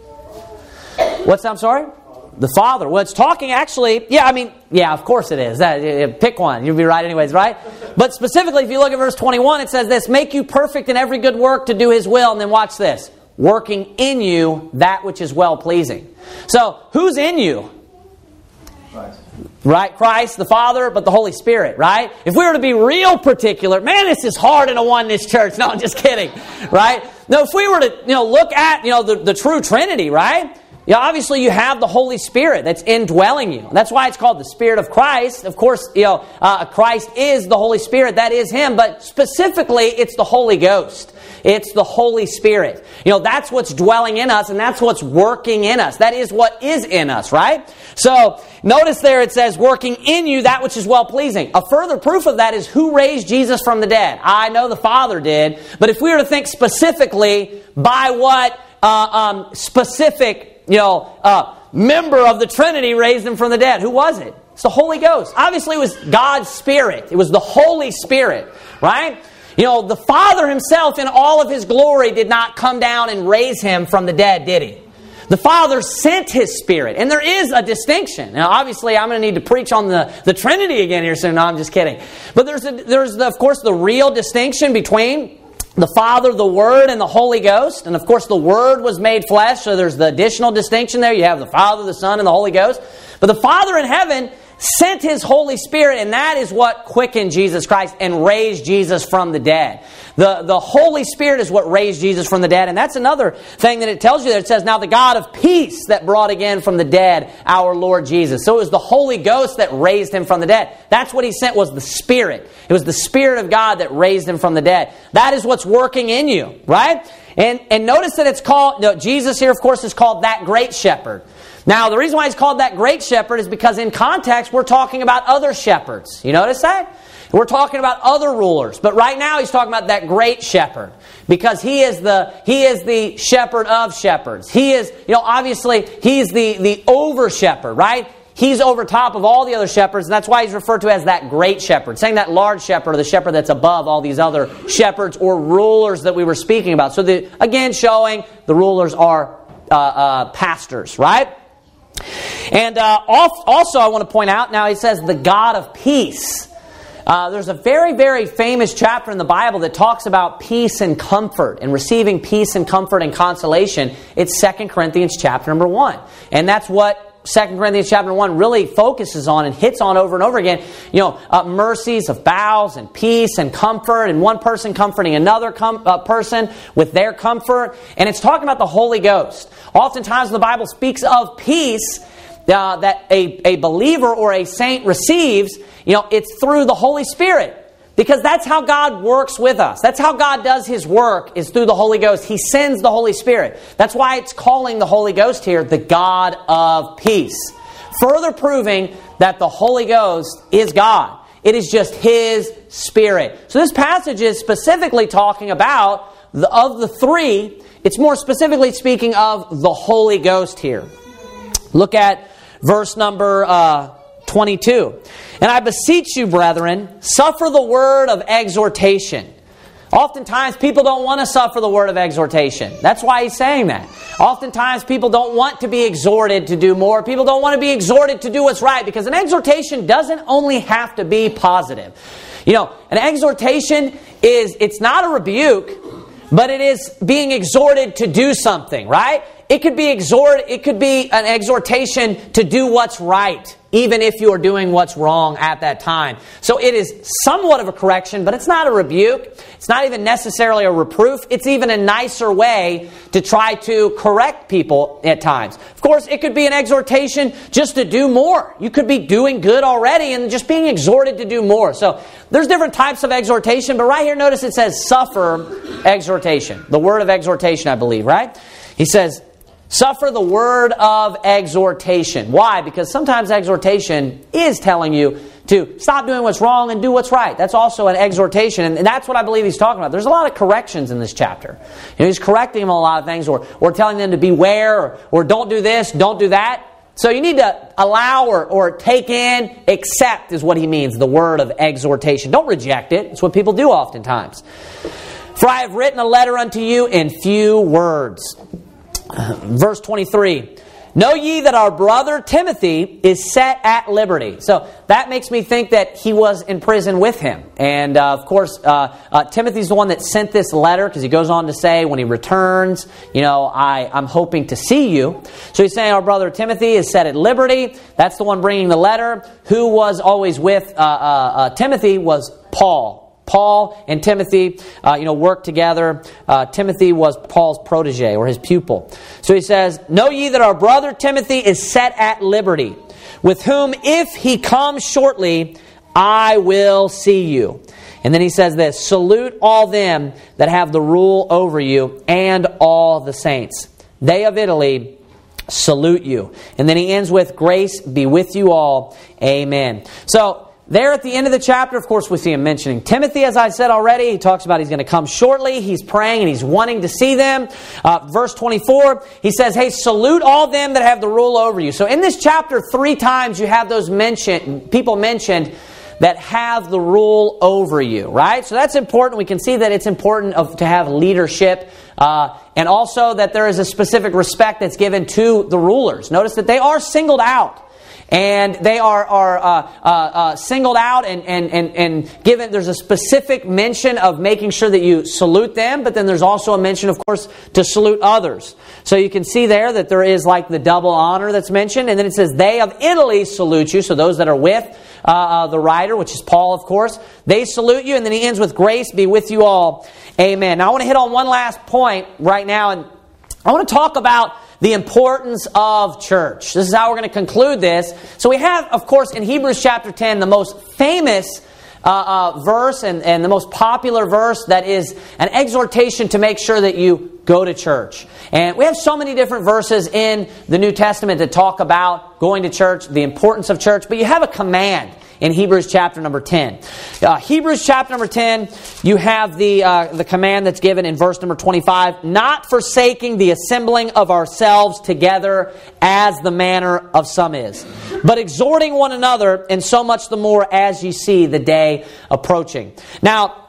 What's that? I'm sorry? The Father. Well, it's talking actually, of course it is. Pick one. You'll be right anyways, right? But specifically, if you look at verse 21, it says this, make you perfect in every good work to do his will. And then watch this. Working in you that which is well-pleasing. So, who's in you? Christ. Right? Christ, the Father, but the Holy Spirit, right? If we were to be real particular, man, this is hard in a oneness church. No, I'm just kidding, right? No, if we were to, look at, the true Trinity, right? Obviously you have the Holy Spirit that's indwelling you. That's why it's called the Spirit of Christ. Of course, Christ is the Holy Spirit. That is Him. But specifically, it's the Holy Ghost. It's the Holy Spirit. That's what's dwelling in us, and that's what's working in us. That is what is in us, right? So, notice there it says, working in you that which is well-pleasing. A further proof of that is who raised Jesus from the dead. I know the Father did, but if we were to think specifically by what specific member of the Trinity raised him from the dead. Who was it? It's the Holy Ghost. Obviously, it was God's Spirit. It was the Holy Spirit, right? The Father Himself in all of His glory did not come down and raise Him from the dead, did He? The Father sent His Spirit. And there is a distinction. Now, obviously, I'm going to need to preach on the Trinity again here soon. No, I'm just kidding. But there's of course, the real distinction between the Father, the Word, and the Holy Ghost. And of course the Word was made flesh, so there's the additional distinction there. You have the Father, the Son, and the Holy Ghost. But the Father in heaven sent His Holy Spirit, and that is what quickened Jesus Christ and raised Jesus from the dead. The Holy Spirit is what raised Jesus from the dead. And that's another thing that it tells you there. It says, now the God of peace that brought again from the dead our Lord Jesus. So it was the Holy Ghost that raised Him from the dead. That's what He sent, was the Spirit. It was the Spirit of God that raised Him from the dead. That is what's working in you, right? And notice that it's called, Jesus here, of course, is called that great shepherd. Now, the reason why He's called that great shepherd is because in context, we're talking about other shepherds. You notice that? We're talking about other rulers, but right now he's talking about that great shepherd, because he is the shepherd of shepherds. He is, obviously he's the over shepherd, right? He's over top of all the other shepherds, and that's why he's referred to as that great shepherd, saying that large shepherd, or the shepherd that's above all these other shepherds or rulers that we were speaking about. So again, showing the rulers are pastors, right? And also I want to point out, now he says the God of peace. There's a very, very famous chapter in the Bible that talks about peace and comfort and receiving peace and comfort and consolation. It's 2 Corinthians chapter number 1. And that's what 2 Corinthians chapter 1 really focuses on and hits on over and over again. Mercies of bowels and peace and comfort, and one person comforting another person with their comfort. And it's talking about the Holy Ghost. Oftentimes the Bible speaks of peace that a believer or a saint receives. It's through the Holy Spirit. Because that's how God works with us. That's how God does His work, is through the Holy Ghost. He sends the Holy Spirit. That's why it's calling the Holy Ghost here the God of peace. Further proving that the Holy Ghost is God. It is just His Spirit. So this passage is specifically talking about, of the three, it's more specifically speaking of the Holy Ghost here. Look at verse number 22. And I beseech you, brethren, suffer the word of exhortation. Oftentimes people don't want to suffer the word of exhortation. That's why he's saying that. Oftentimes people don't want to be exhorted to do more. People don't want to be exhorted to do what's right, because an exhortation doesn't only have to be positive. An exhortation it's not a rebuke, but it is being exhorted to do something, right? It could be an exhortation to do what's right, even if you are doing what's wrong at that time. So it is somewhat of a correction, but it's not a rebuke. It's not even necessarily a reproof. It's even a nicer way to try to correct people at times. Of course, it could be an exhortation just to do more. You could be doing good already and just being exhorted to do more. So there's different types of exhortation, but right here, notice it says suffer exhortation. The word of exhortation, I believe, right? He says, suffer the word of exhortation. Why? Because sometimes exhortation is telling you to stop doing what's wrong and do what's right. That's also an exhortation, and that's what I believe he's talking about. There's a lot of corrections in this chapter. He's correcting them on a lot of things, or telling them to beware, or don't do this, don't do that. So you need to allow or take in, accept is what he means, the word of exhortation. Don't reject it. It's what people do oftentimes. For I have written a letter unto you in few words. Verse 23, know ye that our brother Timothy is set at liberty. So that makes me think that he was in prison with him. And of course, Timothy's the one that sent this letter, because he goes on to say when he returns, I'm hoping to see you. So he's saying our brother Timothy is set at liberty. That's the one bringing the letter. Who was always with Timothy was Paul. Paul and Timothy, worked together. Timothy was Paul's protege, or his pupil. So he says, know ye that our brother Timothy is set at liberty, with whom if he comes shortly, I will see you. And then he says this, salute all them that have the rule over you, and all the saints. They of Italy salute you. And then he ends with, grace be with you all. Amen. So, there at the end of the chapter, of course, we see him mentioning Timothy, as I said already. He talks about he's going to come shortly. He's praying and he's wanting to see them. Verse 24, he says, hey, salute all them that have the rule over you. So in this chapter, 3 times you have those people mentioned that have the rule over you, right? So that's important. We can see that it's important to have leadership, and also that there is a specific respect that's given to the rulers. Notice that they are singled out. And they are singled out and given. There's a specific mention of making sure that you salute them, but then there's also a mention, of course, to salute others. So you can see there that there is like the double honor that's mentioned, and then it says, they of Italy salute you. So those that are with the writer, which is Paul, of course, they salute you, and then he ends with, grace be with you all. Amen. Now I want to hit on one last point right now, and I want to talk about the importance of church. This is how we're going to conclude this. So we have, of course, in Hebrews chapter 10, the most famous verse and the most popular verse that is an exhortation to make sure that you go to church. And we have so many different verses in the New Testament that talk about going to church, the importance of church, but you have a command in Hebrews chapter number 10. Hebrews chapter number 10, you have the command that's given in verse number 25, not forsaking the assembling of ourselves together as the manner of some is, but exhorting one another, and so much the more as ye see the day approaching. Now,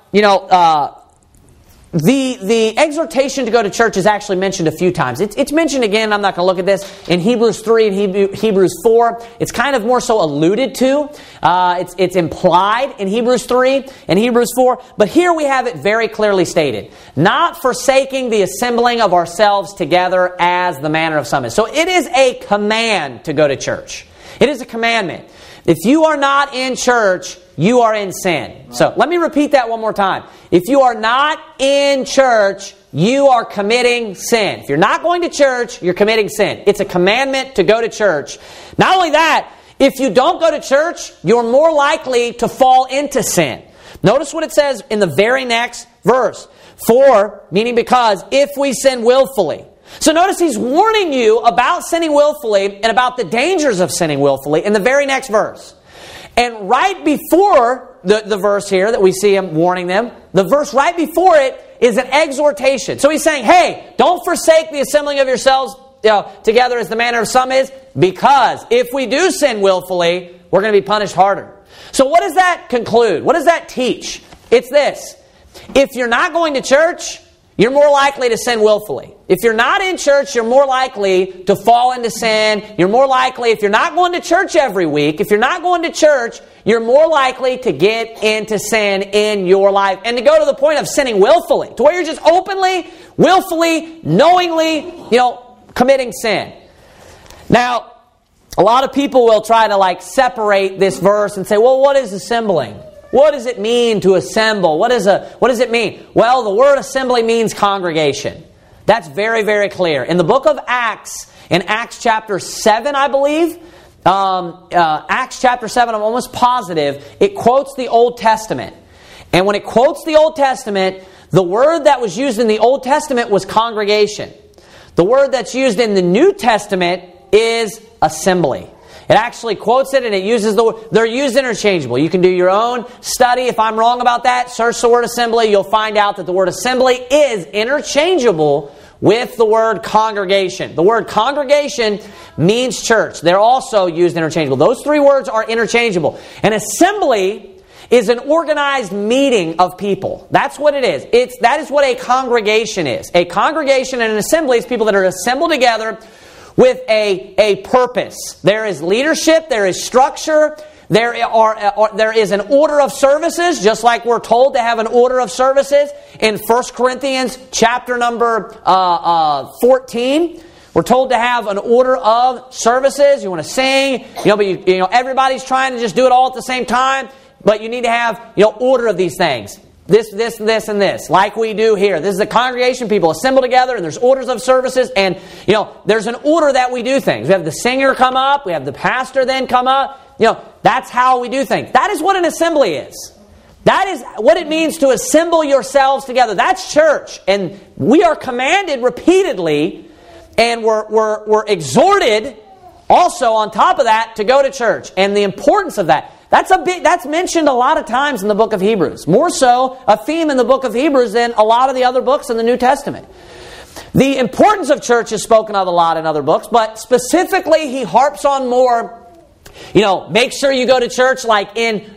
the exhortation to go to church is actually mentioned a few times. It's mentioned again, I'm not going to look at this, in Hebrews 3 and Hebrews 4. It's kind of more so alluded to. It's implied in Hebrews 3 and Hebrews 4. But here we have it very clearly stated. Not forsaking the assembling of ourselves together as the manner of some is. So it is a command to go to church. It is a commandment. If you are not in church, you are in sin. So let me repeat that one more time. If you are not in church, you are committing sin. If you're not going to church, you're committing sin. It's a commandment to go to church. Not only that, if you don't go to church, you're more likely to fall into sin. Notice what it says in the very next verse. For, meaning because, if we sin willfully. So notice he's warning you about sinning willfully and about the dangers of sinning willfully in the very next verse. And right before the verse here that we see him warning them, the verse right before it is an exhortation. So he's saying, hey, don't forsake the assembling of yourselves together as the manner of some is, because if we do sin willfully, we're going to be punished harder. So what does that conclude? What does that teach? It's this. If you're not going to church, you're more likely to sin willfully. If you're not in church, you're more likely to fall into sin. You're more likely, if you're not going to church every week, if you're not going to church, you're more likely to get into sin in your life. And to go to the point of sinning willfully, to where you're just openly, willfully, knowingly, committing sin. Now, a lot of people will try to separate this verse and say, well, what is assembling? What does it mean to assemble? What does it mean? Well, the word assembly means congregation. That's very, very clear. In the book of Acts, in Acts chapter 7, I believe, Acts chapter 7, I'm almost positive, it quotes the Old Testament. And when it quotes the Old Testament, the word that was used in the Old Testament was congregation. The word that's used in the New Testament is assembly. It actually quotes it and it uses the word. They're used interchangeable. You can do your own study. If I'm wrong about that, search the word assembly. You'll find out that the word assembly is interchangeable with the word congregation. The word congregation means church. They're also used interchangeable. Those three words are interchangeable. An assembly is an organized meeting of people. That's what it is. That is what a congregation is. A congregation and an assembly is people that are assembled together with a purpose. There is leadership, there is structure, there is an order of services, just like we're told to have an order of services in 1 Corinthians chapter number 14. We're told to have an order of services. You want to sing, but everybody's trying to just do it all at the same time, but you need to have order of these things. This, and this, like we do here. This is a congregation, people assemble together, and there's orders of services, and, there's an order that we do things. We have the singer come up, we have the pastor then come up. That's how we do things. That is what an assembly is. That is what it means to assemble yourselves together. That's church. And we are commanded repeatedly, and we're exhorted also on top of that to go to church. And the importance of that. That's mentioned a lot of times in the book of Hebrews. More so a theme in the book of Hebrews than a lot of the other books in the New Testament. The importance of church is spoken of a lot in other books, but specifically he harps on more, make sure you go to church like in,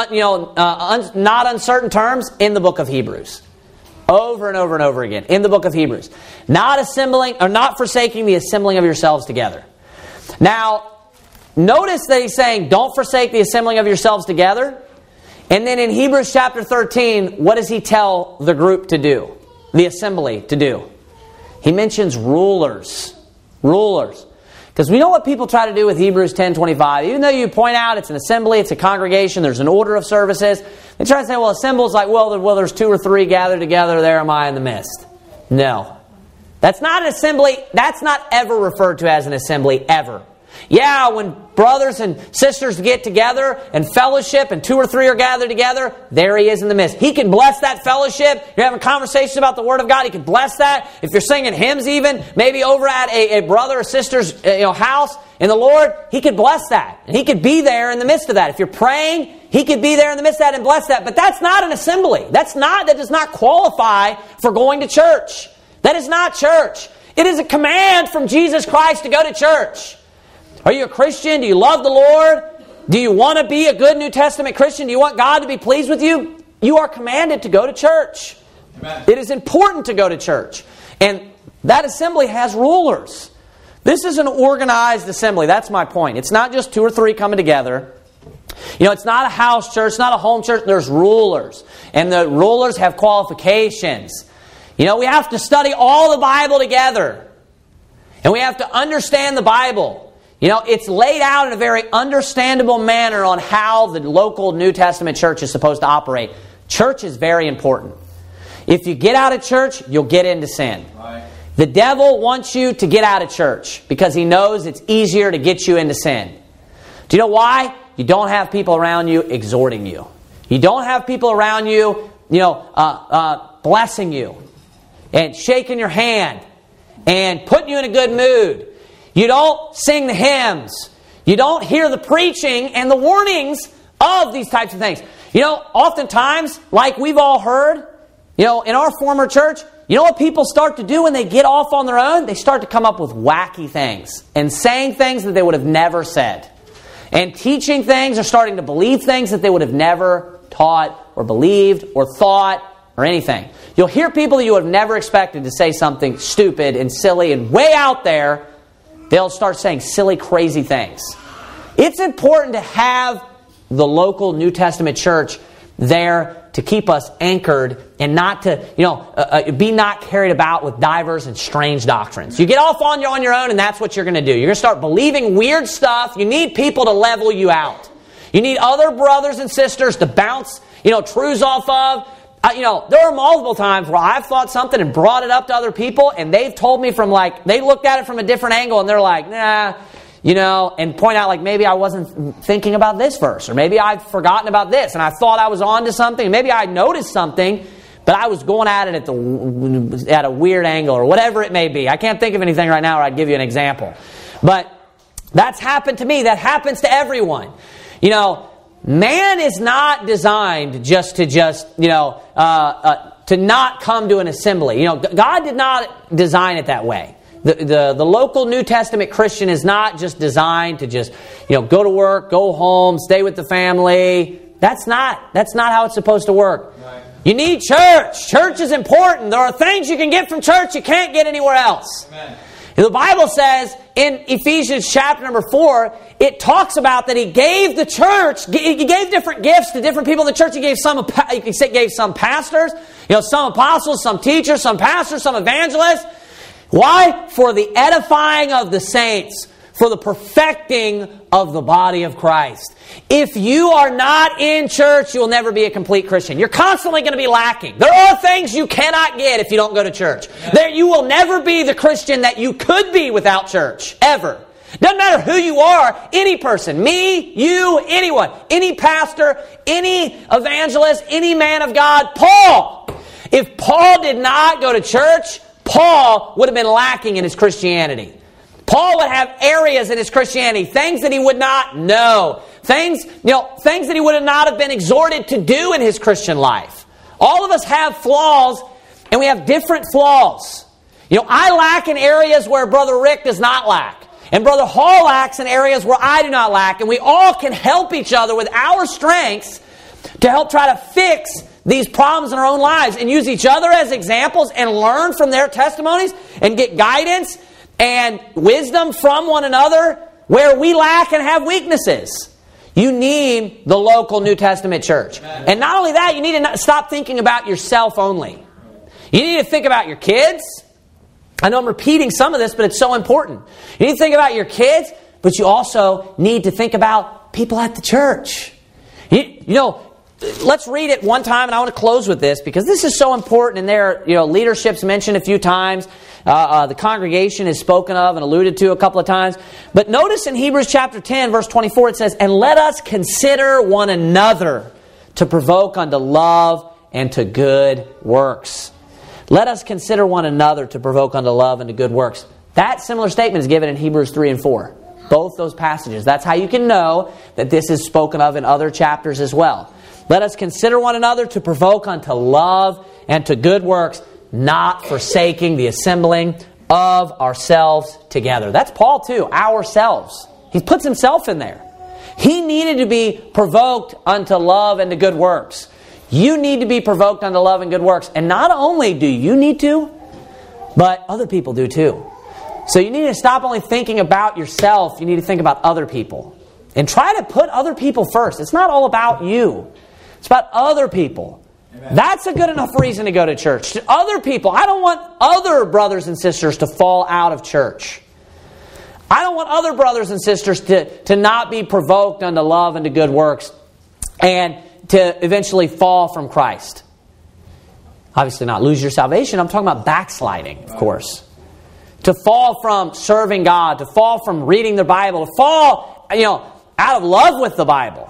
not uncertain terms in the book of Hebrews. Over and over and over again in the book of Hebrews. Not assembling or not forsaking the assembling of yourselves together. Now, notice that he's saying, don't forsake the assembling of yourselves together. And then in Hebrews chapter 13, what does he tell the group to do? The assembly to do? He mentions rulers. Rulers. Because we know what people try to do with Hebrews 10:25. Even though you point out it's an assembly, it's a congregation, there's an order of services. They try to say, well, assemble's like, well, there's two or three gathered together, there am I in the midst. No. That's not an assembly. That's not ever referred to as an assembly, ever. Yeah, when brothers and sisters get together and fellowship and 2 or 3 are gathered together, there He is in the midst. He can bless that fellowship. You're having conversations about the Word of God. He can bless that. If you're singing hymns even, maybe over at a brother or sister's house in the Lord, He could bless that. And He could be there in the midst of that. If you're praying, He could be there in the midst of that and bless that. But that's not an assembly. That does not qualify for going to church. That is not church. It is a command from Jesus Christ to go to church. Are you a Christian? Do you love the Lord? Do you want to be a good New Testament Christian? Do you want God to be pleased with you? You are commanded to go to church. Amen. It is important to go to church. And that assembly has rulers. This is an organized assembly. That's my point. It's not just 2 or 3 coming together. It's not a house church, not a home church. There's rulers. And the rulers have qualifications. We have to study all the Bible together. And we have to understand the Bible. It's laid out in a very understandable manner on how the local New Testament church is supposed to operate. Church is very important. If you get out of church, you'll get into sin. Right. The devil wants you to get out of church because he knows it's easier to get you into sin. Do you know why? You don't have people around you exhorting you. You don't have people around you, blessing you and shaking your hand and putting you in a good mood. You don't sing the hymns. You don't hear the preaching and the warnings of these types of things. Oftentimes, like we've all heard, in our former church, what people start to do when they get off on their own? They start to come up with wacky things and saying things that they would have never said. And teaching things or starting to believe things that they would have never taught or believed or thought or anything. You'll hear people that you would have never expected to say something stupid and silly and way out there. They'll start saying silly, crazy things. It's important to have the local New Testament church there to keep us anchored and not to, be not carried about with divers and strange doctrines. You get off on your own and that's what you're going to do. You're going to start believing weird stuff. You need people to level you out. You need other brothers and sisters to bounce, truths off of. There are multiple times where I've thought something and brought it up to other people and they've told me they looked at it from a different angle and they're like, nah, and point out maybe I wasn't thinking about this verse or maybe I've forgotten about this and I thought I was on to something. Maybe I noticed something, but I was going at it at a weird angle or whatever it may be. I can't think of anything right now or I'd give you an example. But that's happened to me. That happens to everyone. Man is not designed to not come to an assembly. God did not design it that way. The local New Testament Christian is not just designed to just, go to work, go home, stay with the family. That's not how it's supposed to work. Right. You need church. Church is important. There are things you can get from church you can't get anywhere else. Amen. The Bible says in Ephesians chapter number 4, it talks about that He gave the church, He gave different gifts to different people in the church. He gave some pastors, some apostles, some teachers, some pastors, some evangelists. Why? For the edifying of the saints, for the perfecting of the body of Christ. If you are not in church, you will never be a complete Christian. You're constantly going to be lacking. There are things you cannot get if you don't go to church. You will never be the Christian that you could be without church. Ever. Doesn't matter who you are, any person, me, you, anyone, any pastor, any evangelist, any man of God, Paul. If Paul did not go to church, Paul would have been lacking in his Christianity. Paul would have areas in his Christianity, things that he would not know, things that he would not have been exhorted to do in his Christian life. All of us have flaws, and we have different flaws. I lack in areas where Brother Rick does not lack. And Brother Hall lacks in areas where I do not lack. And we all can help each other with our strengths to help try to fix these problems in our own lives and use each other as examples and learn from their testimonies and get guidance and wisdom from one another where we lack and have weaknesses. You need the local New Testament church. And not only that, you need to stop thinking about yourself only. You need to think about your kids. I know I'm repeating some of this, but it's so important. You need to think about your kids, but you also need to think about people at the church. let's read it one time, and I want to close with this because this is so important. And there, leadership's mentioned a few times. The congregation is spoken of and alluded to a couple of times. But notice in Hebrews chapter 10, verse 24, it says, "And let us consider one another to provoke unto love and to good works." Let us consider one another to provoke unto love and to good works. That similar statement is given in Hebrews 3 and 4. Both those passages. That's how you can know that this is spoken of in other chapters as well. Let us consider one another to provoke unto love and to good works, not forsaking the assembling of ourselves together. That's Paul too, ourselves. He puts himself in there. He needed to be provoked unto love and to good works. You need to be provoked unto love and good works. And not only do you need to, but other people do too. So you need to stop only thinking about yourself. You need to think about other people. And try to put other people first. It's not all about you. It's about other people. Amen. That's a good enough reason to go to church. To other people. I don't want other brothers and sisters to fall out of church. I don't want other brothers and sisters to not be provoked unto love and to good works and to eventually fall from Christ. Obviously not lose your salvation. I'm talking about backsliding, of course. To fall from serving God, to fall from reading the Bible, to fall, out of love with the Bible.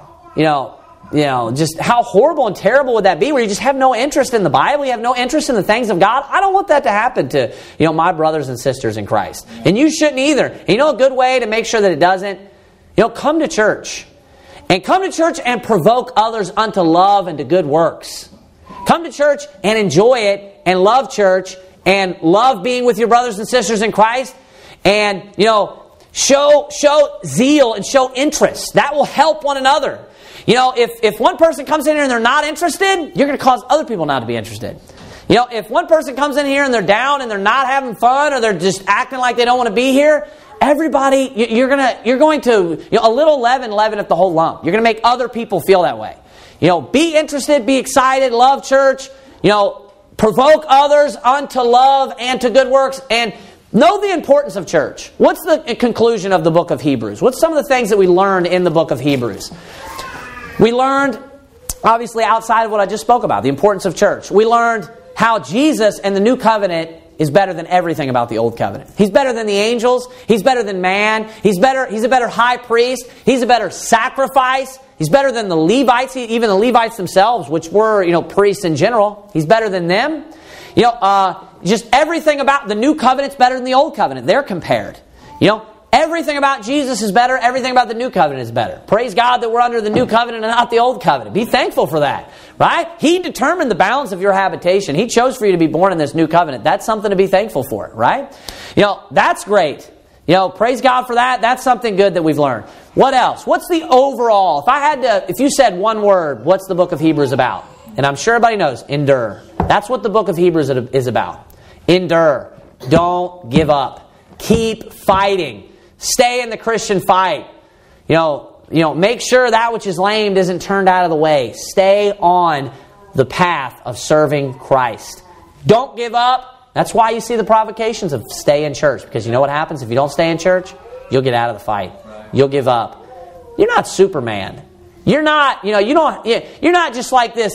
Just how horrible and terrible would that be where you just have no interest in the Bible, you have no interest in the things of God? I don't want that to happen to, my brothers and sisters in Christ. And you shouldn't either. And a good way to make sure that it doesn't, come to church. And come to church and provoke others unto love and to good works. Come to church and enjoy it and love church and love being with your brothers and sisters in Christ. And, show zeal and show interest. That will help one another. If one person comes in here and they're not interested, you're going to cause other people not to be interested. If one person comes in here and they're down and they're not having fun or they're just acting like they don't want to be here, everybody, you're going to a little leaveneth the whole lump. You're going to make other people feel that way. Be interested, be excited, love church, provoke others unto love and to good works, and know the importance of church. What's the conclusion of the book of Hebrews? What's some of the things that we learned in the book of Hebrews? We learned, obviously outside of what I just spoke about, the importance of church. We learned how Jesus and the new covenant is better than everything about the old covenant. He's better than the angels. He's better than man. He's a better high priest. He's a better sacrifice. He's better than the Levites, even the Levites themselves, which were, priests in general. He's better than them. Just everything about the new covenant's better than the old covenant. They're compared. Everything about Jesus is better. Everything about the new covenant is better. Praise God that we're under the new covenant and not the old covenant. Be thankful for that. Right? He determined the bounds of your habitation. He chose for you to be born in this new covenant. That's something to be thankful for. Right? That's great. Praise God for that. That's something good that we've learned. What else? What's the overall? If you said one word, what's the book of Hebrews about? And I'm sure everybody knows, endure. That's what the book of Hebrews is about. Endure. Don't give up. Keep fighting. Stay in the Christian fight. Make sure that which is lamed isn't turned out of the way. Stay on the path of serving Christ. Don't give up. That's why you see the provocations of stay in church. Because you know what happens if you don't stay in church? You'll get out of the fight. You'll give up. You're not Superman. You're not, you're not just like this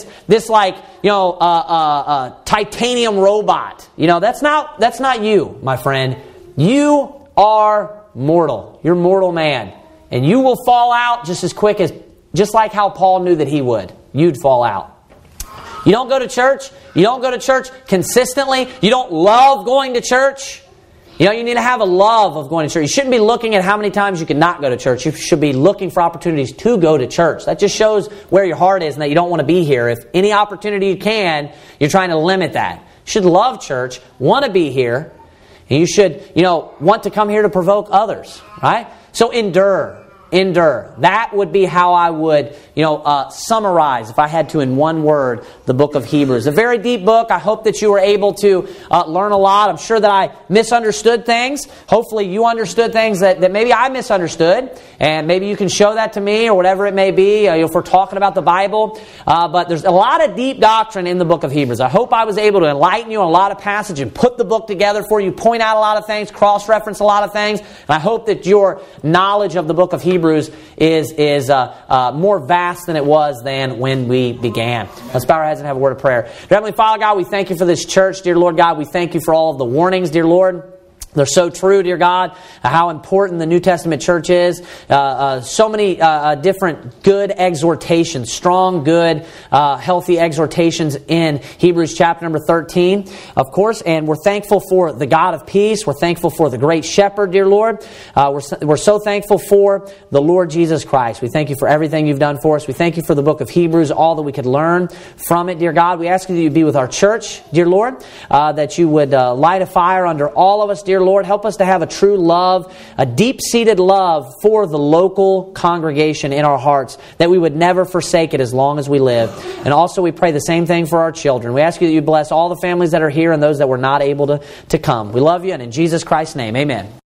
titanium robot. That's not you, my friend. You are mortal. You're mortal man. And you will fall out just like how Paul knew that he would. You'd fall out. You don't go to church. You don't go to church consistently. You don't love going to church. You need to have a love of going to church. You shouldn't be looking at how many times you can not go to church. You should be looking for opportunities to go to church. That just shows where your heart is and that you don't want to be here. If any opportunity you can, you're trying to limit that. You should love church, want to be here, and you should, want to come here to provoke others, right? So endure. That would be how I would, summarize, if I had to in one word, the book of Hebrews. A very deep book. I hope that you were able to learn a lot. I'm sure that I misunderstood things. Hopefully you understood things that maybe I misunderstood. And maybe you can show that to me or whatever it may be if we're talking about the Bible. But there's a lot of deep doctrine in the book of Hebrews. I hope I was able to enlighten you on a lot of passage and put the book together for you, point out a lot of things, cross-reference a lot of things. And I hope that your knowledge of the book of Hebrews Hebrews is more vast than it was than when we began. Let's bow our heads and have a word of prayer. Dear Heavenly Father, God, we thank you for this church, dear Lord God. We thank you for all of the warnings, dear Lord. They're so true, dear God, how important the New Testament church is. So many different good exhortations, strong, good, healthy exhortations in Hebrews chapter number 13, of course. And we're thankful for the God of peace. We're thankful for the great shepherd, dear Lord. We're so thankful for the Lord Jesus Christ. We thank you for everything you've done for us. We thank you for the book of Hebrews, all that we could learn from it, dear God. We ask you that you be with our church, dear Lord, that you would light a fire under all of us, dear Lord. Help us to have a true love, a deep-seated love for the local congregation in our hearts, that we would never forsake it as long as we live. And also we pray the same thing for our children. We ask you that you bless all the families that are here and those that were not able to come. We love you, and in Jesus Christ's name, amen.